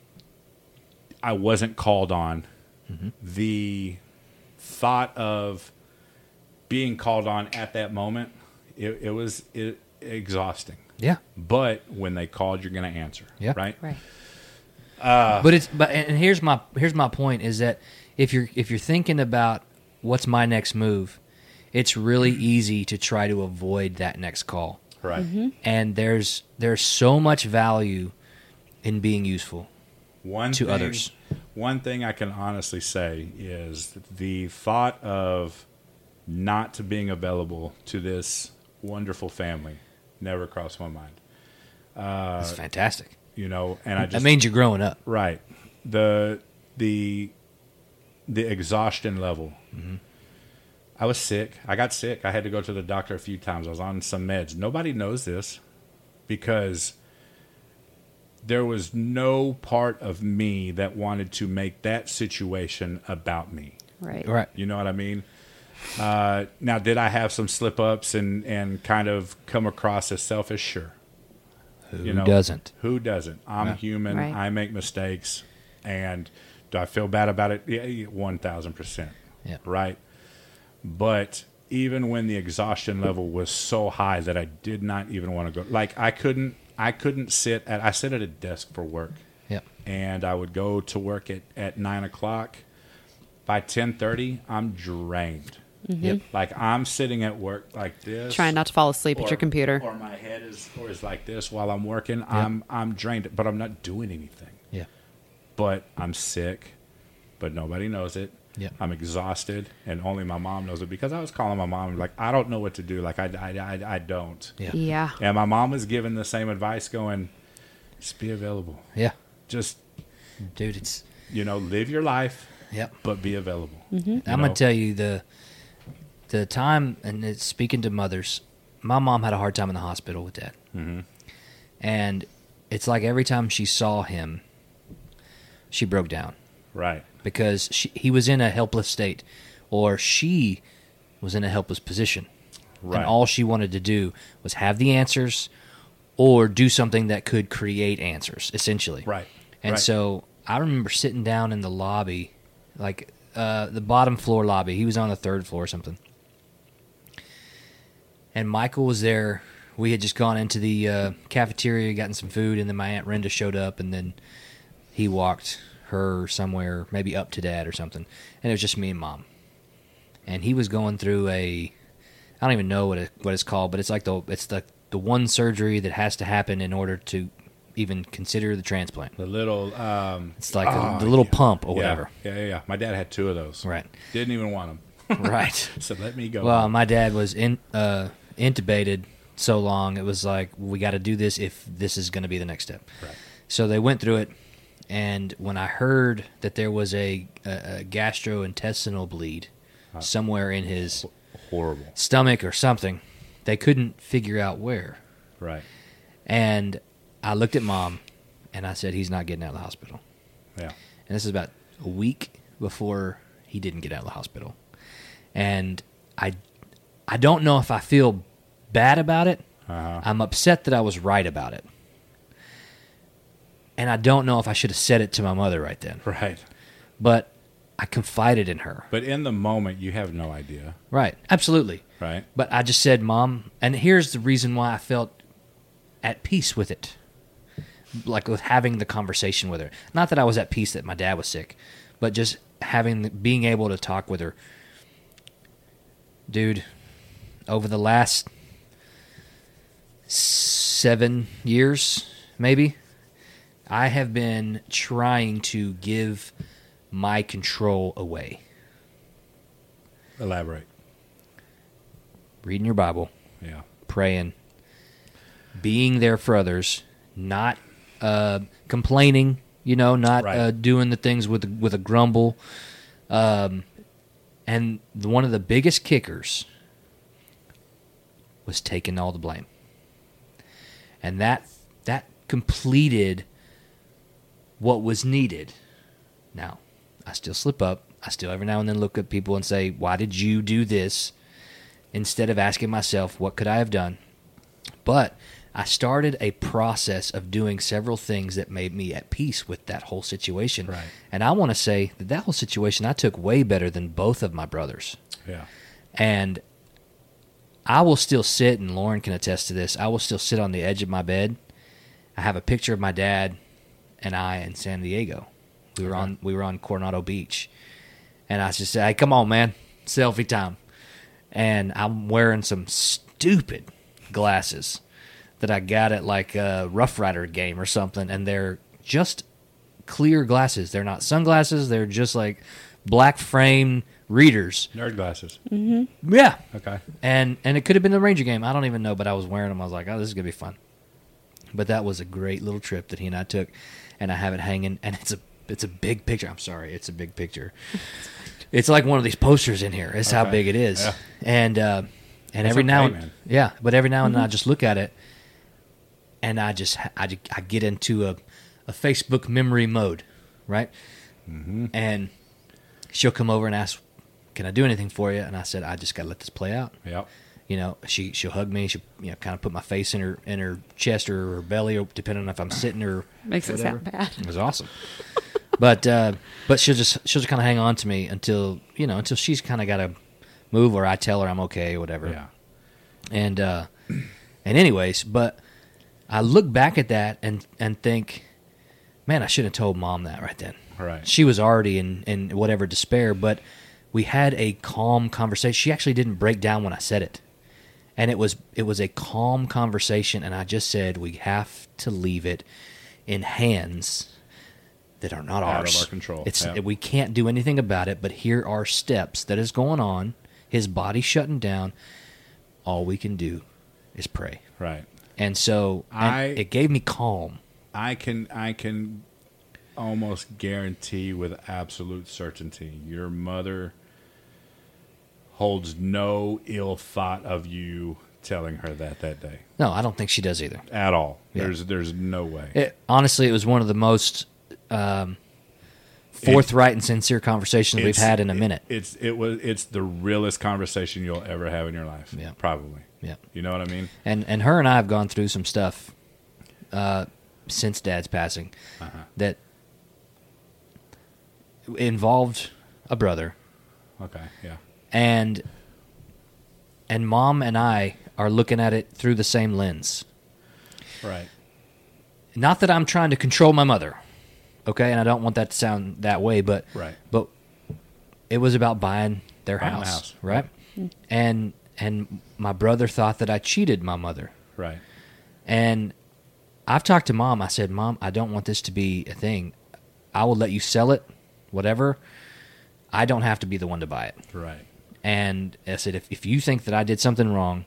I wasn't called on, Mm-hmm. the thought of being called on at that moment, it, it was it, exhausting. Yeah. But when they called, you're going to answer. Yeah. Right. Right. Uh, But it's but and here's my here's my point is that if you're if you're thinking about what's my next move, it's really easy to try to avoid that next call. Right. And there's there's so much value in being useful One to thing, others. One thing I can honestly say is the thought of not being available to this wonderful family never crossed my mind. Uh, That's fantastic. You know, and I just That means you're growing up. right. The the the exhaustion level. Mm-hmm. I was sick. I got sick. I had to go to the doctor a few times. I was on some meds. Nobody knows this because there was no part of me that wanted to make that situation about me. Right. Right. You know what I mean? Uh, now, did I have some slip ups and, and kind of come across as selfish? Sure. Who You know, doesn't? Who doesn't? I'm Yeah. human. Right. I make mistakes. And do I feel bad about it? Yeah, one thousand percent. Yeah. Right? But even when the exhaustion level was so high that I did not even want to go, like I couldn't, I couldn't sit at, I sit at a desk for work. Yep. And I would go to work at, at nine o'clock. By ten thirty, I'm drained. Yep. Like I'm sitting at work like this, Trying not to fall asleep at or- your computer. or my head is or is like this while I'm working. I'm I'm drained, but I'm not doing anything. Yeah. But I'm sick, but nobody knows it. Yeah. I'm exhausted, and only my mom knows it because I was calling my mom like, I don't know what to do. Like, I, I, I, I don't. Yeah. Yeah. And my mom was giving the same advice going, just be available. Yeah. Just, Dude, it's... you know, live your life, Yep. but be available. Mm-hmm. I'm going to tell you, the the time, and it's speaking to mothers, my mom had a hard time in the hospital with Dad. Mm-hmm. And it's like every time she saw him, she broke down. Right. Because she, he was in a helpless state, or she was in a helpless position. Right. And all she wanted to do was have the answers or do something that could create answers, essentially. Right. And right. so I remember sitting down in the lobby, like uh, the bottom floor lobby. He was on the third floor or something. And Michael was there. We had just gone into the uh, cafeteria, gotten some food, and then my Aunt Renda showed up, and then he walked her somewhere, maybe up to Dad or something. And it was just me and Mom. And he was going through a, I don't even know what it, what it's called, but it's like the it's the the one surgery that has to happen in order to even consider the transplant. The little, um, It's like oh, a, the little yeah. pump or yeah. whatever. Yeah, yeah, yeah. My dad had two of those. Right. Didn't even want them. Right. So let me go. Well, my dad was in uh, intubated so long, it was like, we got to do this if this is going to be the next step. Right. So they went through it, and when I heard that there was a, a, a gastrointestinal bleed somewhere in his horrible stomach or something, they couldn't figure out where. Right. And I looked at Mom, and I said, he's not getting out of the hospital. Yeah. And this is about a week before he didn't get out of the hospital. And I, I don't know if I feel bad about it. Uh-huh. I'm upset that I was right about it. And I don't know if I should have said it to my mother right then. Right. But I confided in her. But in the moment, you have no idea. Right. Absolutely. Right. But I just said, Mom, and here's the reason why I felt at peace with it. Like with having the conversation with her. Not that I was at peace that my dad was sick, but just having, being able to talk with her. Dude, over the last seven years, maybe, I have been trying to give my control away. Elaborate. Reading your Bible. Yeah. Praying. Being there for others. Not uh, complaining, you know, not Right. uh, doing the things with with a grumble. Um, and the, one of the biggest kickers was taking all the blame. And that that completed what was needed. Now, I still slip up. I still every now and then look at people and say, why did you do this? Instead of asking myself, what could I have done? But I started a process of doing several things that made me at peace with that whole situation. Right. And I want to say that that whole situation I took way better than both of my brothers. Yeah. And I will still sit, and Lauren can attest to this, I will still sit on the edge of my bed. I have a picture of my dad and I in San Diego. We were on we were on Coronado Beach. And I just said, hey, come on, man, selfie time. And I'm wearing some stupid glasses that I got at like a Rough Rider game or something, and they're just clear glasses. They're not sunglasses. They're just like black frame readers. Nerd glasses. Mm-hmm. Yeah. Okay. And and it could have been the Ranger game. I don't even know, but I was wearing them. I was like, oh, this is going to be fun. But that was a great little trip that he and I took, and I have it hanging, and it's a it's a big picture. I'm sorry, it's a big picture. It's like one of these posters in here. It's Okay. how big it is. Yeah. And uh, and That's every now okay, and man. yeah, but every now and then Mm-hmm. I just look at it, and I just I, ju- I get into a, a Facebook memory mode, right? Mm-hmm. And she'll come over and ask, "Can I do anything for you?" And I said, "I just got to let this play out." Yep. You know, she she'll hug me. She'll you know kind of put my face in her in her chest or her belly, or depending on if I'm sitting or Makes it whatever. sound bad. It was awesome. but uh, but she'll just she'll just kind of hang on to me until you know until she's kind of got to move, or I tell her I'm okay or whatever. Yeah. And uh, and anyways, but I look back at that and and think, man, I should have told Mom that right then. Right. She was already in in whatever despair, but we had a calm conversation. She actually didn't break down when I said it. And it was it was a calm conversation, and I just said we have to leave it in hands that are not Out ours. of our control. It's Yeah. we can't do anything about it. But here are steps that is going on. His body's shutting down. All we can do is pray. Right. And so and I- it gave me calm. I can I can almost guarantee with absolute certainty your mother holds no ill thought of you telling her that that day No, I don't think she does either. at all. Yeah. There's there's no way. It, honestly, it was one of the most um, forthright and sincere conversations we've It's- had in a minute. It, it's it was it's the realest conversation you'll ever have in your life. Yeah. Probably. Yeah. You know what I mean? And and her and I have gone through some stuff uh, since Dad's passing Uh-huh. that involved a brother, Okay. Yeah. and and Mom and I are looking at it through the same lens. Right. Not that I'm trying to control my mother, okay, and I don't want that to sound that way, but Right. but it was about buying their Buying the house, house. right? And and my brother thought that I cheated my mother. Right. And I've talked to Mom. I said, Mom, I don't want this to be a thing. I will let you sell it, whatever. I don't have to be the one to buy it. Right. And I said, if, if you think that I did something wrong,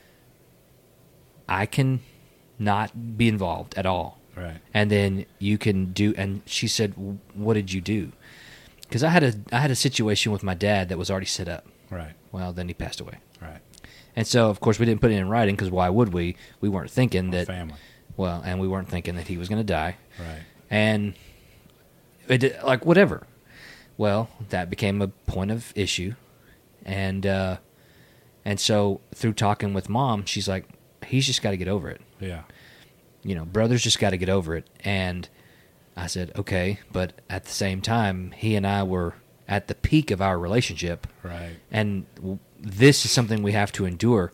I can not be involved at all. Right. And then you can do. And she said, what did you do? Because I had a I had a situation with my dad that was already set up. Right. Well, then he passed away. Right. And so, of course, we didn't put it in writing because why would we? We weren't thinking that. Family. Well, and we weren't thinking that he was going to die. Right. And it did- like whatever. Well, that became a point of issue, and uh, and so through talking with Mom, she's like, he's just got to get over it. Yeah. You know, brother's just got to get over it. And I said, okay, but at the same time, he and I were at the peak of our relationship. Right. And w- this is something we have to endure.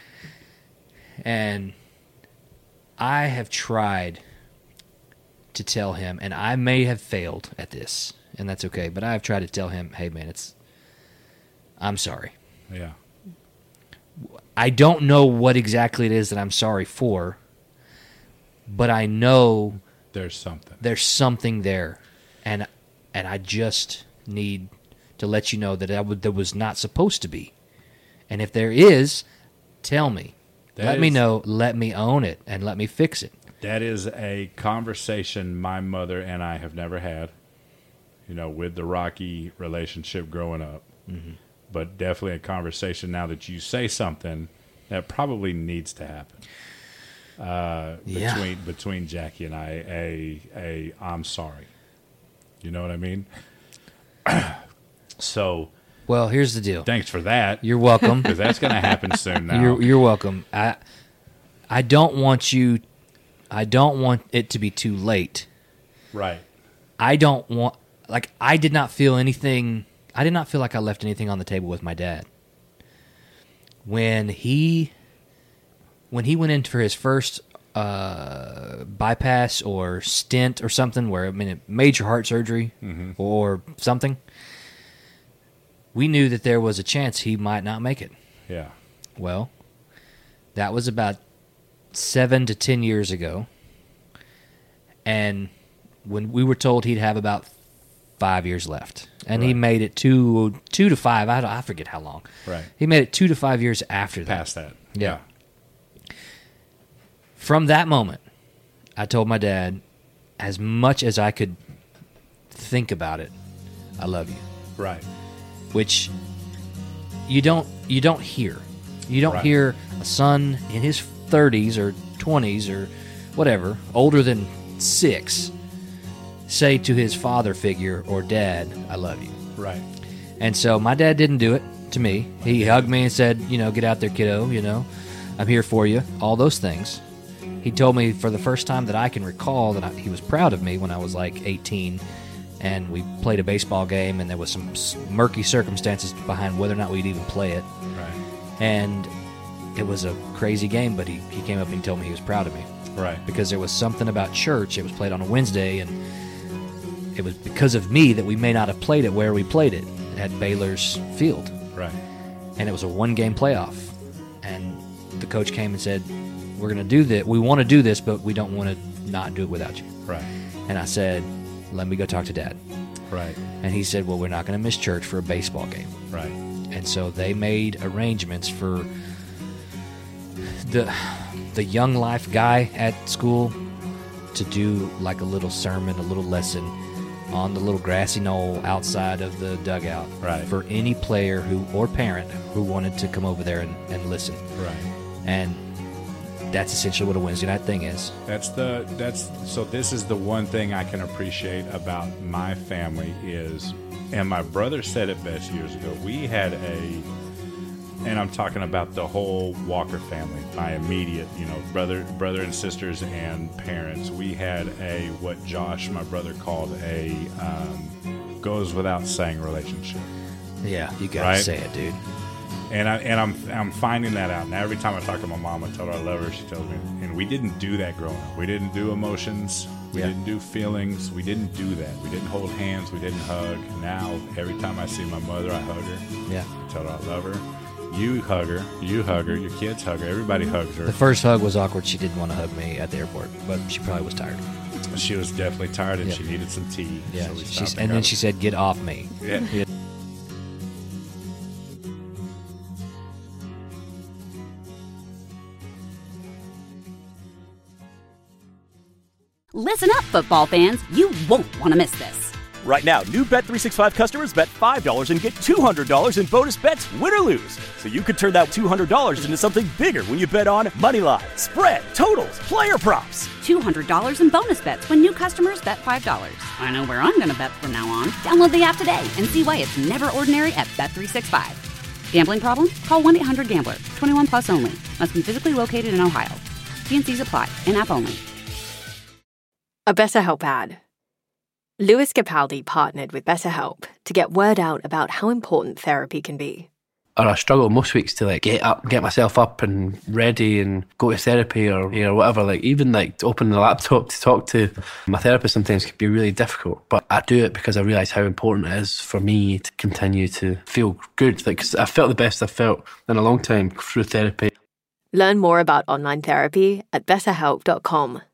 And I have tried to tell him, and I may have failed at this, and that's okay, but I've tried to tell him, hey, man, it's, I'm sorry. Yeah. I don't know what exactly it is that I'm sorry for, but I know There's something. there's something there, and and I just need to let you know that I would, there was not supposed to be. And if there is, tell me. That let me is- know. Let me own it, and let me fix it. That is a conversation my mother and I have never had, you know, with the rocky relationship growing up. Mm-hmm. But definitely a conversation now that you say something that probably needs to happen. Uh, Yeah. between between Jackie and I, a a I'm sorry. You know what I mean? So Well, here's the deal. thanks for that. You're welcome. Because that's going to happen soon now. You're, you're welcome. I I don't want you. I don't want it to be too late. Right. I don't want, like, I did not feel anything, I did not feel like I left anything on the table with my dad. When he, when he went in for his first uh, bypass or stent or something, where, I mean, major heart surgery Mhm. or something, we knew that there was a chance he might not make it. Yeah. Well, that was about seven to ten years ago. And when we were told he'd have about five years left, and he Right. made it two, two to five. I, don't- I forget how long. Right. He made it two to five years after that. Past that. Yeah. From that moment, I told my dad, as much as I could think about it, I love you. Right. Which you don't you don't hear. You don't Right. hear a son in his thirties or twenties or whatever, older than six, say to his father figure or dad, I love you. Right. And so my dad didn't do it to me. He hugged me and said, you know, get out there, kiddo, you know, I'm here for you, all those things. He told me for the first time that I can recall that I, he was proud of me when I was like eighteen, and we played a baseball game, and there was some s- murky circumstances behind whether or not we'd even play it. Right. And it was a crazy game, but he, he came up and he told me he was proud of me. Right. Because there was something about church. It was played on a Wednesday, and it was because of me that we may not have played it where we played it at Baylor's field. Right. And it was a one-game playoff. And the coach came and said, we're going to do this. We want to do this, but we don't want to not do it without you. Right. And I said, let me go talk to Dad. Right. And he said, well, we're not going to miss church for a baseball game. Right. And so they made arrangements for the the young life guy at school to do like a little sermon, a little lesson on the little grassy knoll outside of the dugout. Right. For any player who or parent who wanted to come over there and, and listen. Right. And that's essentially what a Wednesday night thing is. That's the that's so this is the one thing I can appreciate about my family is, and my brother said it best years ago, we had a, and I'm talking about the whole Walker family, my immediate, you know, brother brother and sisters and parents. We had a, what Josh, my brother, called a um, goes without saying relationship. Yeah, you gotta right? say it, dude. And I and I'm I'm finding that out now. Every time I talk to my mom, I tell her I love her. She tells me, and we didn't do that growing up. We didn't do emotions. We Yeah. didn't do feelings. We didn't do that. We didn't hold hands. We didn't hug. Now every time I see my mother, I hug her. Yeah. I tell her I love her. You hug her. You hug her. Your kids hug her. Everybody hugs her. The first hug was awkward. She didn't want to hug me at the airport, but she probably was tired. She was definitely tired, and Yeah. she needed some tea. Yeah, so we she's, stopped and then hugged she her. said, "Get off me." Yeah. Yeah. Listen up, football fans. You won't want to miss this. Right now, new Bet three sixty-five customers bet five dollars and get two hundred dollars in bonus bets, win or lose. So you could turn that two hundred dollars into something bigger when you bet on Moneyline, spread, totals, player props. two hundred dollars in bonus bets when new customers bet five dollars. I know where I'm going to bet from now on. Download the app today and see why it's never ordinary at Bet three sixty-five. Gambling problem? Call one eight hundred gambler. twenty-one plus only. Must be physically located in Ohio. T and C's apply. In-app only. A BetterHelp ad. Louis Capaldi partnered with BetterHelp to get word out about how important therapy can be. Or I struggle most weeks to like get up, get myself up and ready and go to therapy or you know whatever. Like even like to open the laptop to talk to my therapist sometimes can be really difficult. But I do it because I realise how important it is for me to continue to feel good. Like 'cause I felt the best I've felt in a long time through therapy. Learn more about online therapy at better help dot com.